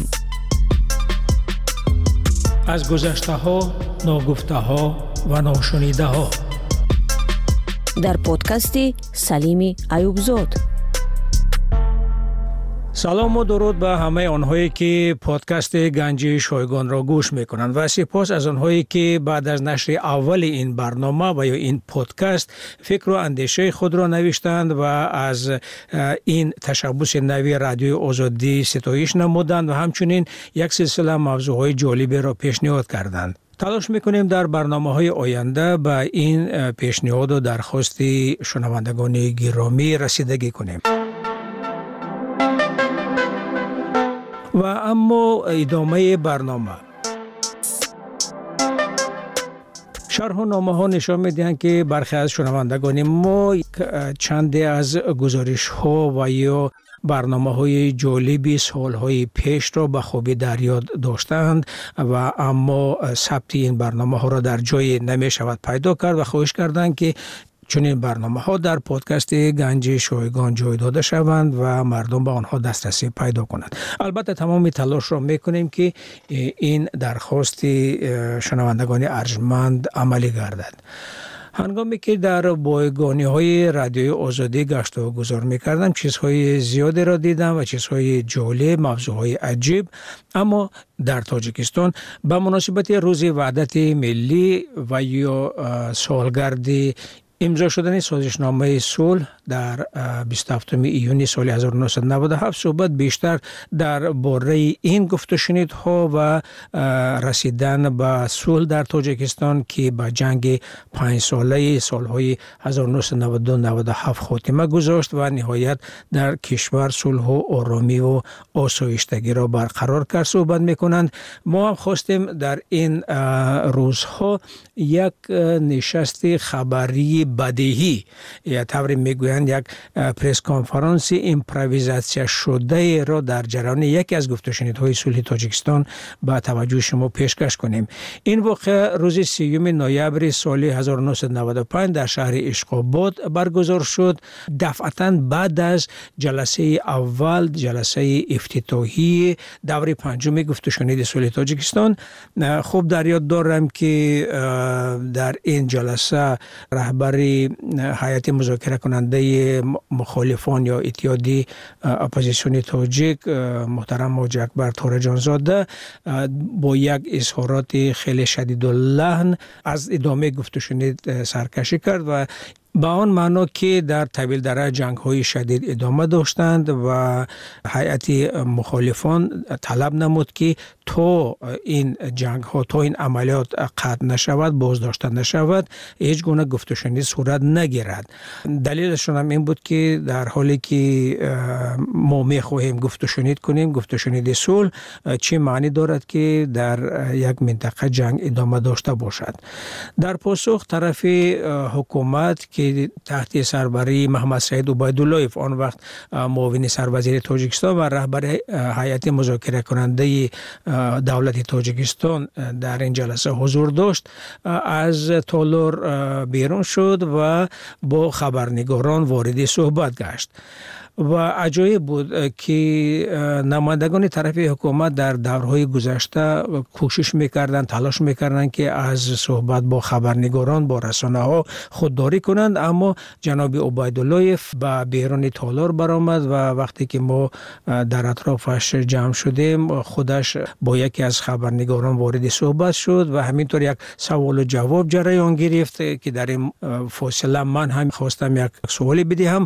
از گذشته ها، ناگفته ها و ناشنیده ها در پادکستی سلیمی ایوبزاد. سلام و درود به همه آنهایی که پادکست گنج شایگان را گوش میکنند و سپاس از آنهایی که بعد از نشر اول این برنامه و یا این پادکست فکر و اندیشه خود را نوشتند و از این تشبث نوی رادیوی آزادی ستایش نمودند و همچنین یک سلسله موضوعهای جالبی را پیشنهاد کردند. تلاش میکنیم در برنامه‌های آینده به این پیشنهاد و درخواست شنوندگان گرامی رسیدگی کنیم. و اما ادامه برنامه. شرح و نامه ها نشان میدهند که برخی از شنوندگان ما چندی از گزارش ها و یا برنامه های جالبی سال های پیش را به خوبی در یاد داشتند و اما ثبت این برنامه ها را در جای نمی شود پیدا کرد و خواهش کردند که چون این برنامه ها در پادکست گنج شایگان جای داده شوند و مردم به آنها دسترسی پیدا کنند. البته تمام تلاش را میکنیم که این درخواست شنوندگان ارجمند عملی گردد. هنگامی که در بایگانی های رادیوی آزادی گشت و گذار میکردم چیزهای زیادی را دیدم و چیزهای جالب، موضوعهای عجیب. اما در تاجیکستان به مناسبت روز وحدت ملی و یا سالگرد امضا شدن سازشنامه صلح در بیست و هفتم ایون سال هزار و نهصد و نود و هفت صحبت بیشتر در باره این گفت و شنیدها و رسیدن به صلح در تاجیکستان که با جنگ پنج ساله سالهای هزار و نهصد و نود و دو نود و هفت خاتمه گذاشت و نهایت در کشور صلح و آرامی و آسایشتگی را برقرار کرد صحبت میکنند. ما هم خواستیم در این روزها یک نشست خبری بدیهی یا طوری میگویند یک پرس کنفرانس ایمپرویزاسیا شده را در جریان یکی از گفت و شنیدهای صلح تاجیکستان به توجه شما پیشکش کنیم. این واقعه روز سیوم نوامبر سال هزار و نهصد و نود و پنج در شهر اشقاباد برگزار شد، دفعتاً بعد از جلسه اول، جلسه افتتاحی دوره پنجم گفت و شنید صلح تاجیکستان. خوب در یاد دارم که در این جلسه رهبر هیئت مذاکره کننده مخالفان یا اتحادیه اپوزیسیون تاجیک محترم حاجی اکبر تورجان زاده با یک اظهارات خیلی شدید اللحن از ادامه گفت و شنید سرکشی کرد و با آن معنا که در طویل دره جنگ های شدید ادامه داشتند و هیئت مخالفان طلب نمود که تا این جنگ ها، تا این عملیات قطع نشود، بازداشته نشود، هیچ گونه گفت و شنید صورت نگیرد. دلیلشون هم این بود که در حالی که ما میخواهیم گفت و شنید کنیم، گفت و شنید صلح چه معنی دارد که در یک منطقه جنگ ادامه داشته باشد. در پاسخ طرف حکومت که تحت سربری محمد سعید عبیداللهیف آن وقت معاون سروزیر تاجیکستان و رهبر هیئت مذاکره کننده دولت تاجیکستان در این جلسه حضور داشت، از تالار بیرون شد و با خبرنگاران وارد صحبت گشت و عجایب بود که نمایندگان طرف حکومت در دورهای گذشته کوشش میکردند، تلاش میکردند که از صحبت با خبرنگاران، با رسانه ها خودداری کنند، اما جناب عبیداللهیف به بیرون تالار برآمد و وقتی که ما در اطرافش جمع شدیم خودش با یکی از خبرنگاران وارد صحبت شد و همینطور یک سوال و جواب جریان گرفت که در این فاصله من هم خواستم یک سوالی بدهم،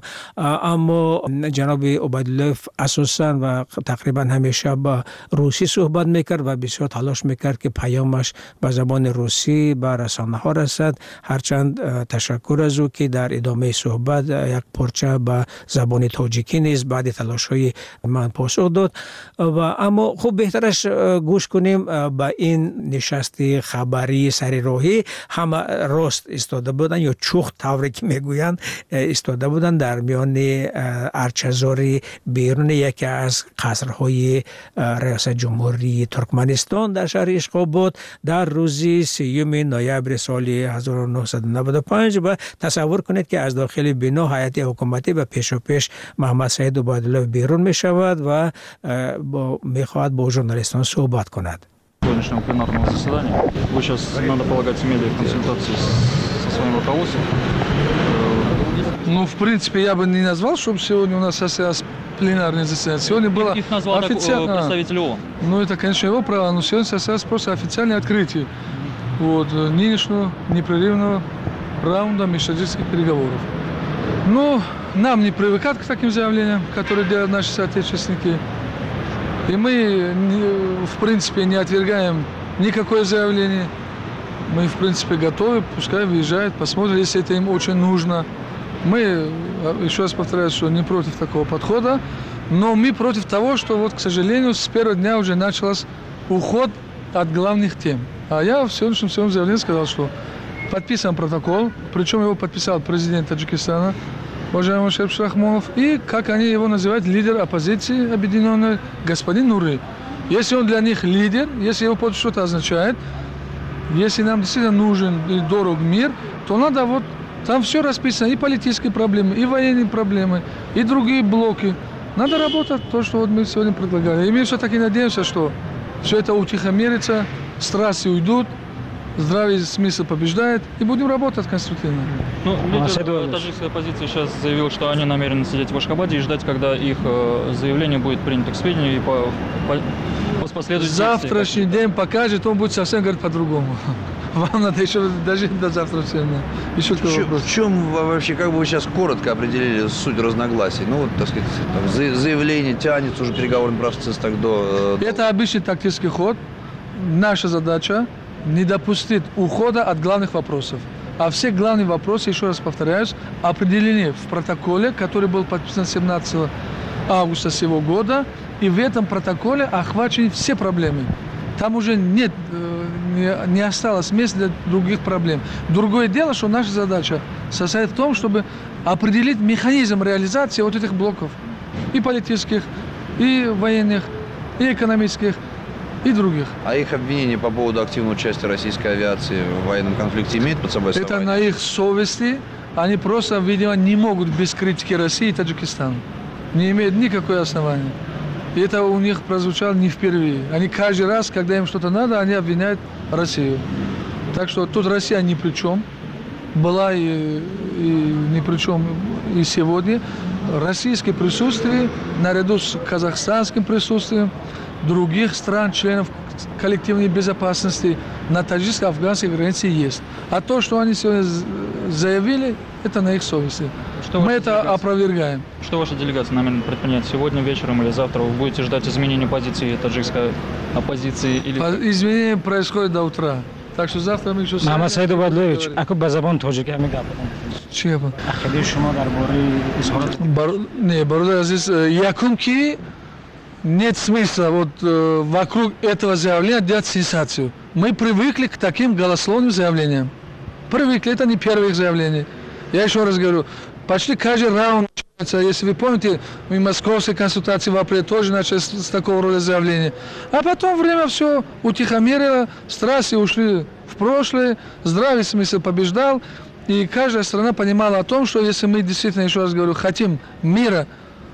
اما جناب عبیداللهیف اساساً و تقریبا همیشه با روسی صحبت میکرد و بسیار تلاش میکرد که پیامش به زبان روسی به رسانه ها رسد. هرچند تشکر از او که در ادامه صحبت یک پارچه به زبان تاجیکی نیز بعد تلاش های من پاسخ داد و اما خوب بهترش گوش کنیم به این نشست خبری سری راهی. همه راست ایستاده بودن یا چوخ طوری که میگویند ایستاده بودن در میان парчазори بیرون یکی از قصرهای ریاست جمهوری ترکمنستان در شهر اشخاباد در روز سیوم نوامبر سال هزار و نهصد و نود و پنج و تصور کنید که از داخل بنا هیئت حکومتی به پیش و پیش محمد سعید عبیدالله بیرون می شود و با میخواهد با ژورنالیستان صحبت کند. Сегодняшнего пленарного заседания. Вы сейчас, надо полагать, имели консультации со своим руководством? Ну, в принципе, я бы не назвал, чтобы сегодня у нас состоялось пленарное заседание. Сегодня было их назвал официально... представитель ООН. Ну, это, конечно, его право, но сегодня состоялось просто официальное открытие вот, нынешнего непрерывного раунда межстуденческих переговоров. Ну, нам не привыкать к таким заявлениям, которые делают наши соотечественники. И мы, в принципе, не отвергаем никакое заявление. Мы, в принципе, готовы, пускай выезжают, посмотрим, если это им очень нужно. Мы, еще раз повторяю, что не против такого подхода, но мы против того, что, вот, к сожалению, с первого дня уже начался уход от главных тем. А я в сегодняшнем своем заявлении сказал, что подписан протокол, причем его подписал президент Таджикистана, уважаемый Шериф Шахмонов, и, как они его называют, лидер оппозиции объединенной, господин Нуры. Если он для них лидер, если его подпись что-то означает, если нам действительно нужен и дорог мир, то надо вот, там все расписано, и политические проблемы, и военные проблемы, и другие блоки. Надо работать, то, что вот мы сегодня предлагали. И мы все-таки надеемся, что все это утихомирится, страсти уйдут, здравый смысл побеждает, и будем работать конструктивно. Ну, лидер таджикской оппозиции сейчас заявил, что они намерены сидеть в Ашхабаде и ждать, когда их заявление будет принято к сведению и по, по, последует... Завтрашний день покажет, он будет совсем говорить по-другому. Вам надо еще дожить до завтрашнего дня. Еще в, чем, в чем вообще, как бы вы сейчас коротко определили суть разногласий? Ну, вот, так сказать, там, заявление тянется, уже переговорный процесс так до... Это обычный тактический ход. Наша задача не допустить ухода от главных вопросов. А все главные вопросы, еще раз повторяюсь, определены в протоколе, который был подписан семнадцатого августа сего года. И в этом протоколе охвачены все проблемы. Там уже нет, не, не осталось места для других проблем. Другое дело, что наша задача состоит в том, чтобы определить механизм реализации вот этих блоков. И политических, и военных, и экономических, и других. А их обвинения по поводу активного участия российской авиации в военном конфликте имеют под собой основания? Это на их совести. Они просто, видимо, не могут без критики России и Таджикистана. Не имеют никакого основания. И это у них прозвучало не впервые. Они каждый раз, когда им что-то надо, они обвиняют Россию. Так что тут Россия ни при чем. Была и, и ни при чем и сегодня. Российское присутствие, наряду с казахстанским присутствием, других стран, членов коллективной безопасности на таджикско-афганской границе есть. А то, что они сегодня заявили, это на их совести. Что Мы это делегация? опровергаем. Что ваша делегация намерена предпринять сегодня вечером или завтра? Вы будете ждать изменения позиции таджикской оппозиции? Или... Изменения происходят до утра. Так что завтра мы еще... Махмад Саид Убайдуллович, ако ба забон тоҷикӣ мегапарам. Чия ба? Ақидаи шумо дар бораи изҳорот... Не, бародар азиз, якум ки нет смысла вот э, вокруг этого заявления делать сенсацию. Мы привыкли к таким голословным заявлениям. Привыкли, это не первых заявлений. Я еще раз говорю, почти каждый раунд начинается, если вы помните, в московской консультации в апреле тоже начались с, с такого рода заявления. А потом время все утихомирило, страсти ушли в прошлое, здравый смысл побеждал, и каждая страна понимала о том, что если мы действительно, еще раз говорю, хотим мира,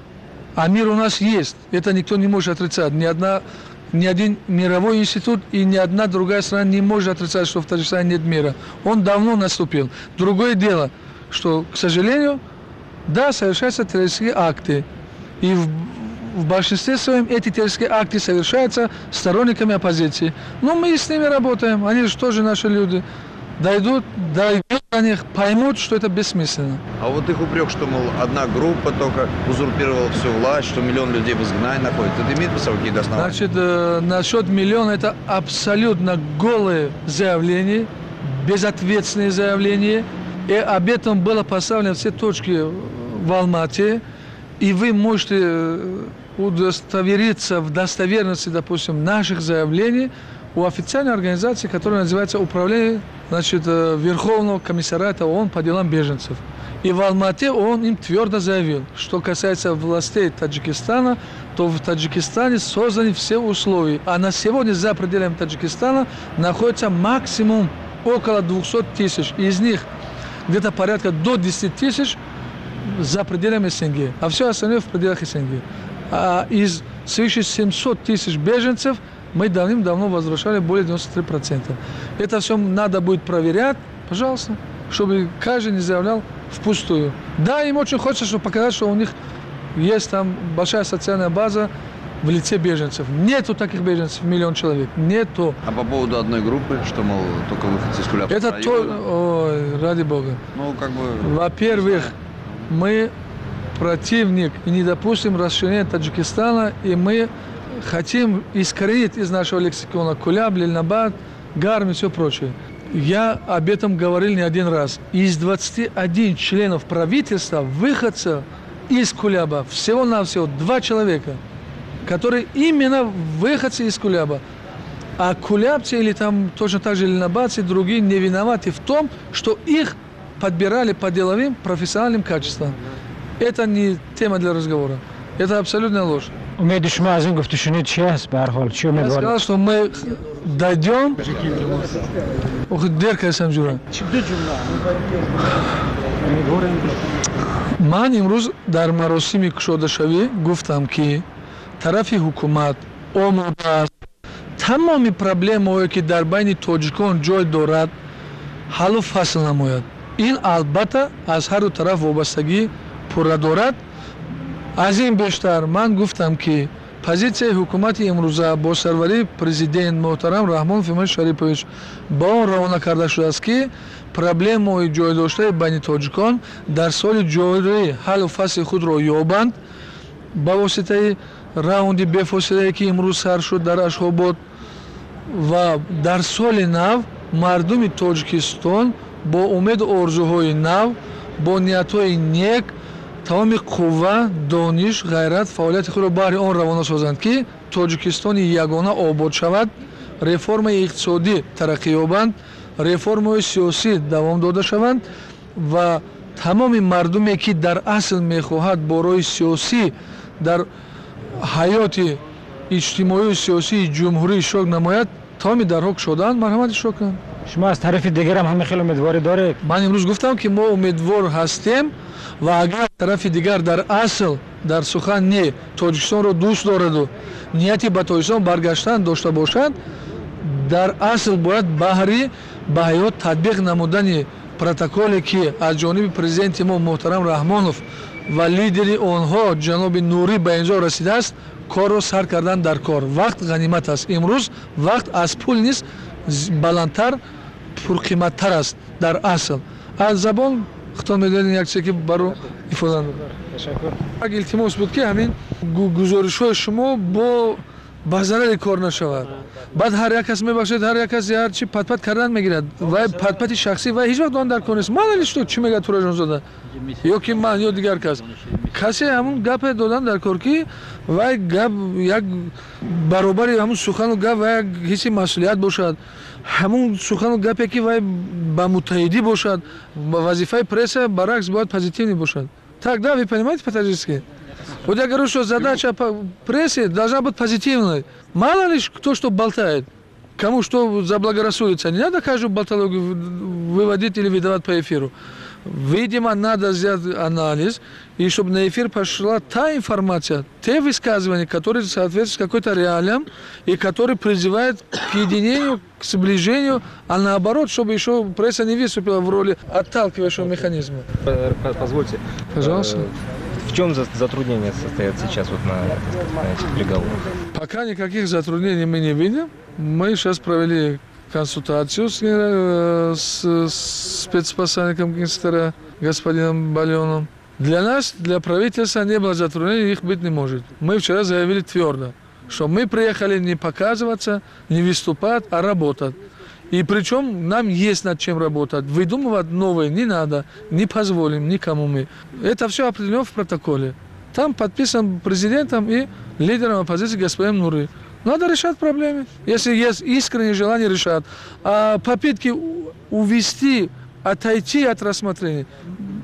а мир у нас есть, это никто не может отрицать. Ни, одна, ни один мировой институт и ни одна другая страна не может отрицать, что в Таджикистане нет мира. Он давно наступил. Другое дело, что, к сожалению, да, совершаются террористические акты. И в, в большинстве своем эти террористические акты совершаются сторонниками оппозиции. Но мы с ними работаем, они же тоже наши люди. Дойдут, дойдут до них, поймут, что это бессмысленно. А вот их упрек, что, мол, одна группа только узурпировала всю власть, что миллион людей в изгнании находится, это имеет по собой какие-то основания? Значит, э, насчет миллиона это абсолютно голое заявление, безответственное заявление. И об этом было поставлено все точки в Алмате. И вы можете удостовериться в достоверности, допустим, наших заявлений у официальной организации, которая называется Управление, значит, Верховного комиссариата ООН по делам беженцев. И в Алмате он им твердо заявил, что касается властей Таджикистана, то в Таджикистане созданы все условия. А на сегодня за пределами Таджикистана находится максимум около двухсот тысяч. Из них где-то порядка до десяти тысяч за пределами СНГ, а все остальное в пределах СНГ. А из свыше семисот тысяч беженцев мы давным-давно возвращали более девяноста трёх процентов. Это все надо будет проверять, пожалуйста, чтобы каждый не заявлял впустую. Да, им очень хочется, чтобы показать, что у них есть там большая социальная база в лице беженцев. Нету таких беженцев, миллион человек. Нету. А по поводу одной группы, что, мол, только выходцы из Кулябского Это района? то, ой, ради бога. Ну, как бы... Во-первых, мы противник и не допустим расширения Таджикистана, и мы хотим искоренить из нашего лексикона Куляб, Лильнабад, Гарм и все прочее. Я об этом говорил не один раз. Из двадцати одного членов правительства, выходцев из Кулеба, всего-навсего два человека, которые именно выходцы из Кулеба. А кулябцы или там точно так же лильнабадцы, другие не виноваты в том, что их подбирали по деловым профессиональным качествам. Это не тема для разговора. Это абсолютная ложь. Умеете шума аз ин гуфтушунид чи аст ба ҳар ҳол? Чӣ умедворед? Я сказал, что мы дойдем. Ох, дерка сам жура. Ман имрӯз дар маросими кушодашавӣ гуфтам ки тарафи ҳукумат омода тамоми проблемаое ки дар байни тоҷикон ҷой дорад ҳаллу фасл намояд. Ин албатта аз ҳарду тараф вобастагӣ пурра дорад. Аз ин бештар ман гуфтам ки позитсияи ҳукумати имрӯза бо сарварии президент муҳтарам Раҳмонов Имомали Шарипович ба он равона карда шудааст ки проблемаи ҷойдоштаи байни тоҷикон дар соли ҷорӣ ҳаллу фасли худро ёбанд ба воситаи раунди бефосилае ки имрӯз сар шуд дар Ашхобод ва дар соли нав мардуми Тоҷикистон бо умеду орзуҳои нав, бо ниятҳои нек тамоми қувва, дониш, ғайрат, фаъолияти худро баҳри он равона созанд ки Тоҷикистони ягона обод шавад, реформаи иқтисодӣ тараққӣ ёбанд, реформаи сиёсӣ давом дода шаванд ва тамоми мардуме ки дар асл мехоҳад бо роҳи сиёсӣ дар ҳаёти иҷтимоию сиёсии ҷумҳурӣ иштирок намояд, тамоми дарҳо кушодаанд, марҳамат иштирок кунанд. шумо аз тарафи дигарам ҳама хеле умедворӣ доред? Ман имрӯз гуфтам ки мо умедвор ҳастем ва агар тарафи дигар дар асл дар сухан не Тоҷикистонро дӯст дораду нияти ба Тоҷикистон баргаштан дошта бошад, дар асл бояд баҳри ба ҳаёт татбиқ намудани протоколе ки аз ҷониби президенти мо муҳтарам Раҳмонов ва лидери онҳо ҷаноби Нурӣ ба инҷо расидааст, корро сар кардан дар кор. Вақт ғанимат аст. Имрӯз вақт аз пул низ баландтар, пурқиматтар аст дар асл. Аз забон хитоб медодем як чизе ки баро ифода ташаккур. Як илтимос буд ки ҳамин гузоришҳои шумо бо ба зарари кор нашавад. Баъд ҳар як кас мебахшед, ҳар як кас ҳар чи пат-пат кардан мегирад. Вай пат-пати шахсӣ вай ҳеҷ вақт он дар кор нест. Маълали што чӣ мегӯяд Тураҷонзода? Ё ки ман ё дигар кас. Касе ҳамун гапе додан дар кор ки вай гап як баробари ҳамун сухану гап вай як ҳисси масъулият бошад. ҳамун сухану гапе ки вай ба муттаҳидӣ бошад, ба вазифаи пресса баръакс бояд позитивный бошад. Так, да, вы понимаете по-таджикски? Вот я говорю, что задача прессы должна быть позитивной. Мало ли кто что болтает, кому что заблагорассудится. Не надо каждую болтологию выводить или выдавать по эфиру. Видимо, надо сделать анализ, и чтобы на эфир пошла та информация, те высказывания, которые соответствуют какой-то реалиям, и которые призывают к единению, к сближению, а наоборот, чтобы еще пресса не выступила в роли отталкивающего механизма. Позвольте. Пожалуйста. В чем затруднения состоят сейчас вот на, на этих переговорах? Пока никаких затруднений мы не видим. Мы сейчас провели консультацию с, с, с спецпосланником Генштаба господином Балионом. Для нас, для правительства не было затруднений, их быть не может. Мы вчера заявили твердо, что мы приехали не показываться, не выступать, а работать. И причем нам есть над чем работать. Выдумывать новые не надо, не позволим никому мы. Это все определено в протоколе. Там подписан президентом и лидером оппозиции господином Нуры. Надо решать проблемы. Если есть искреннее желание решать. А попытки увести, отойти от рассмотрения,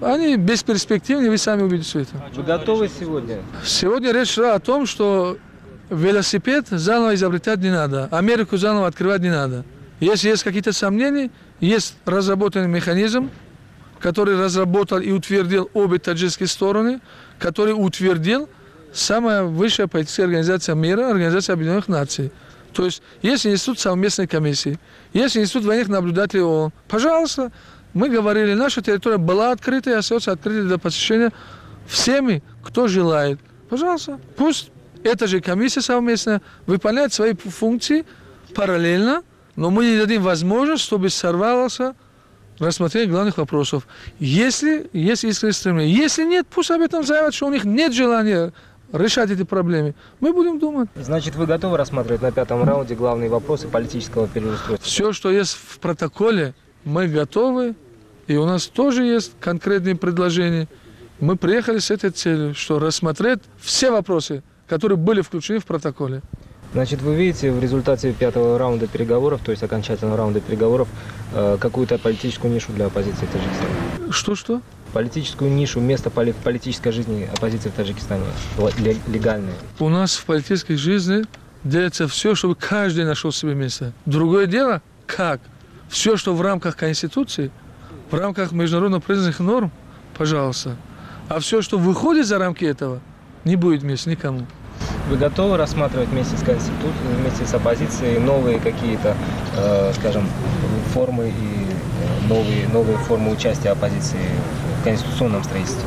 они бесперспективны, вы сами увидите это. Вы готовы сегодня? Сегодня речь шла о том, что велосипед заново изобретать не надо, Америку заново открывать не надо. Если есть какие-то сомнения, есть разработанный механизм, который разработал и утвердил обе таджикские стороны, который утвердил самая высшая политическая организация мира, Организация Объединенных Наций. То есть есть институт совместной комиссии, есть институт военных наблюдателей ООН. Пожалуйста, мы говорили, наша территория была открыта и остается открытой для посещения всеми, кто желает. Пожалуйста, пусть эта же комиссия совместная выполняет свои функции параллельно, но мы не дадим возможность, чтобы сорвался рассмотрение главных вопросов. Если есть искреннее стремление, если нет, пусть об этом заявят, что у них нет желания решать эти проблемы. Мы будем думать. Значит, вы готовы рассматривать на пятом раунде главные вопросы политического переустройства? Все, что есть в протоколе, мы готовы. И у нас тоже есть конкретные предложения. Мы приехали с этой целью, что рассмотреть все вопросы, которые были включены в протоколе. Значит, вы видите в результате пятого раунда переговоров, то есть окончательного раунда переговоров, какую-то политическую нишу для оппозиции в Таджикистане? Что-что? Политическую нишу, место в политической жизни оппозиции в Таджикистане, легальное. У нас в политической жизни делается все, чтобы каждый нашел себе место. Другое дело, как? Все, что в рамках Конституции, в рамках международно признанных норм, пожалуйста. А все, что выходит за рамки этого, не будет места никому. Вы готовы рассматривать вместе с Конституцией, вместе с оппозицией новые какие-то, э, скажем, формы и новые, новые формы участия оппозиции в конституционном строительстве?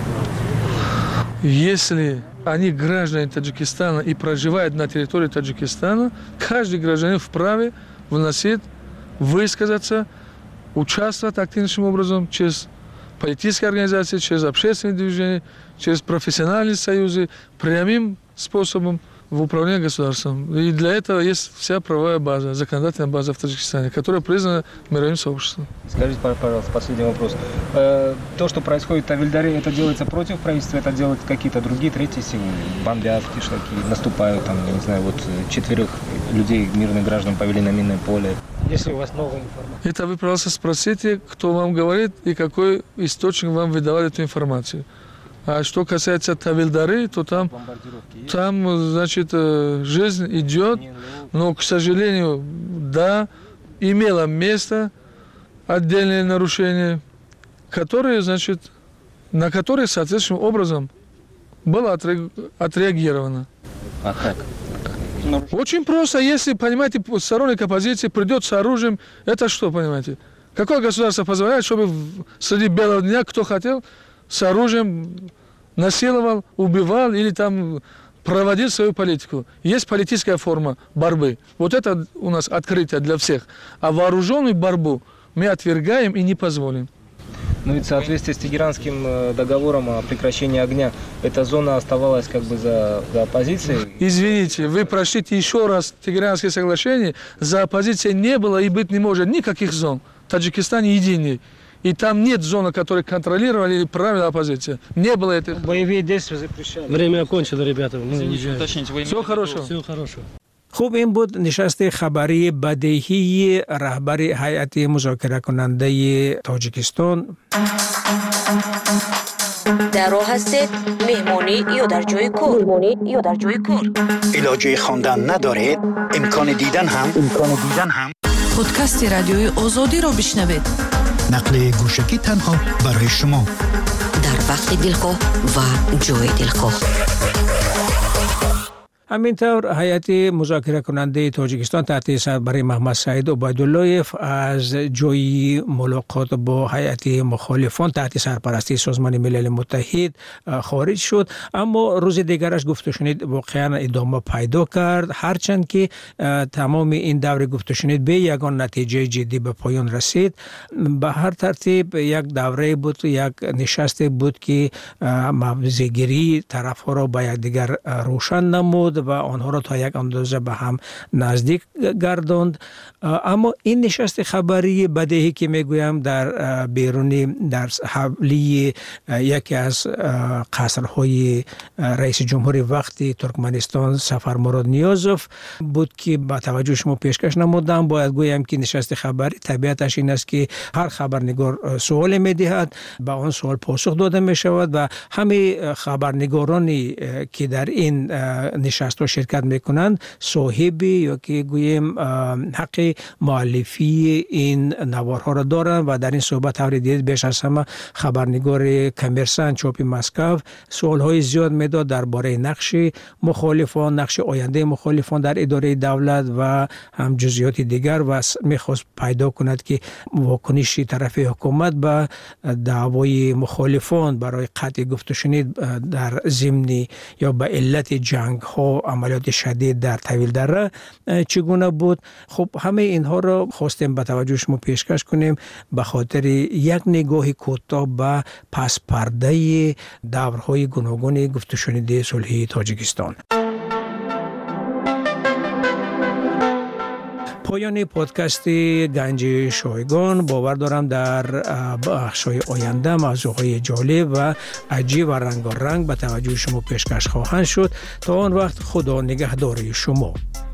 Если они граждане Таджикистана и проживают на территории Таджикистана, каждый гражданин вправе вносить, высказаться, участвовать активнейшим образом через политические организации, через общественные движения, через профессиональные союзы, прямым способом в управлении государством. И для этого есть вся правовая база, законодательная база в Таджикистане, которая признана мировым сообществом. Скажите, пожалуйста, последний вопрос. То, что происходит в Тавильдаре, это делается против правительства, это делают какие-то другие, третьи силы? Бомбят, кишлаки, наступают, там, я не знаю, вот четверых людей, мирных граждан, повели на минное поле. Если у вас новая информация. Это вы, пожалуйста, спросите, кто вам говорит и какой источник вам выдавал эту информацию. А что касается Тавильдары, то там, там, значит, жизнь идет, но, к сожалению, да, имело место отдельные нарушения, которые, значит, на которые соответствующим образом было отреагировано. А как? Очень просто, если, понимаете, сторонник оппозиции придет с оружием, это что, понимаете? Какое государство позволяет, чтобы среди белого дня кто хотел с оружием насиловал, убивал или там проводил свою политику? Есть политическая форма борьбы. Вот это у нас открытие для всех. А вооруженную борьбу мы отвергаем и не позволим. Но ведь в соответствии с Тегеранским договором о прекращении огня, эта зона оставалась как бы за, за оппозицией. Извините, вы прочтите еще раз Тегеранское соглашение. За оппозицией не было и быть не может никаких зон. Таджикистан единый. И там нет зоны, которые контролировали или правила оппозиция. Не было этого. Боевые действия запрещали. Время окончено, ребята. Все хорошо. Все хорошо. خوب این بود نشست خبری بدیهی رهبر هیئت مذاکره کننده تاجیکستان. در راه هستید مهمانی یا در جای کار؟ مهمانی یا در جای کار؟ علاجه خواندن ندارید؟ امکان دیدن هم؟ امکان دیدن هم؟ پادکست رادیوی آزادی را بشنوید. نقل گوشکی تنها برای شما. در وقت دلخواه و جای دلخواه. همینطور هیئت مذاکره کننده تاجیکستان تحت سربری محمد سعید عبیداللهیف از جای ملاقات با هیئت مخالفان تحت سرپرستی سازمان ملل متحد خارج شد، اما روز دیگرش گفت و شنید واقعا ادامه پیدا کرد، هرچند که تمام این دور گفت و شنید به یگان نتیجه جدی به پایان رسید. به هر ترتیب یک دوره بود، یک نشست بود که موضع‌گیری طرف‌ها را به یکدیگر روشن نمود بود و آنها را تا یک اندازه به هم نزدیک گرداند. اما این نشست خبری بدیهی که میگویم در بیرونی در حولی یکی از قصرهای رئیس جمهوری وقتی ترکمنستان سفر مراد نیازوف بود که با توجه شما پیشکش نمودم. باید گویم که نشست خبری طبیعتش این است که هر خبرنگار سوال میدهد، به آن سوال پاسخ داده می شود و همه خبرنگارانی که در این نشست ها شرکت می کنند صاحبی یا که گویم حق مؤلفی این نوارها را دارند و در این صحبت ها دید بیش از همه خبرنگار کمرسان چاپ مسکو سوال های زیاد میداد درباره نقش مخالفان، نقش آینده مخالفان در اداره دولت و هم جزئیات دیگر و میخواست پیدا کند که واکنش طرف حکومت به دعوای مخالفان برای قطع گفت و شنید در ضمن یا به علت جنگ ها عملیات شدید در طویل دره چگونه بود. خب همه اینها را خواستیم به توجه شما پیشکش کنیم به خاطر یک نگاه کوتاه به پس پرده دورهای گوناگون گفت و شنید صلحی تاجیکستان. پایان پادکست گنج شایگان. باور دارم در بخش‌های آینده موضوعهای جالب و عجیب و رنگارنگ به توجه شما پیشکش خواهند شد. تا آن وقت خدا نگهدار شما.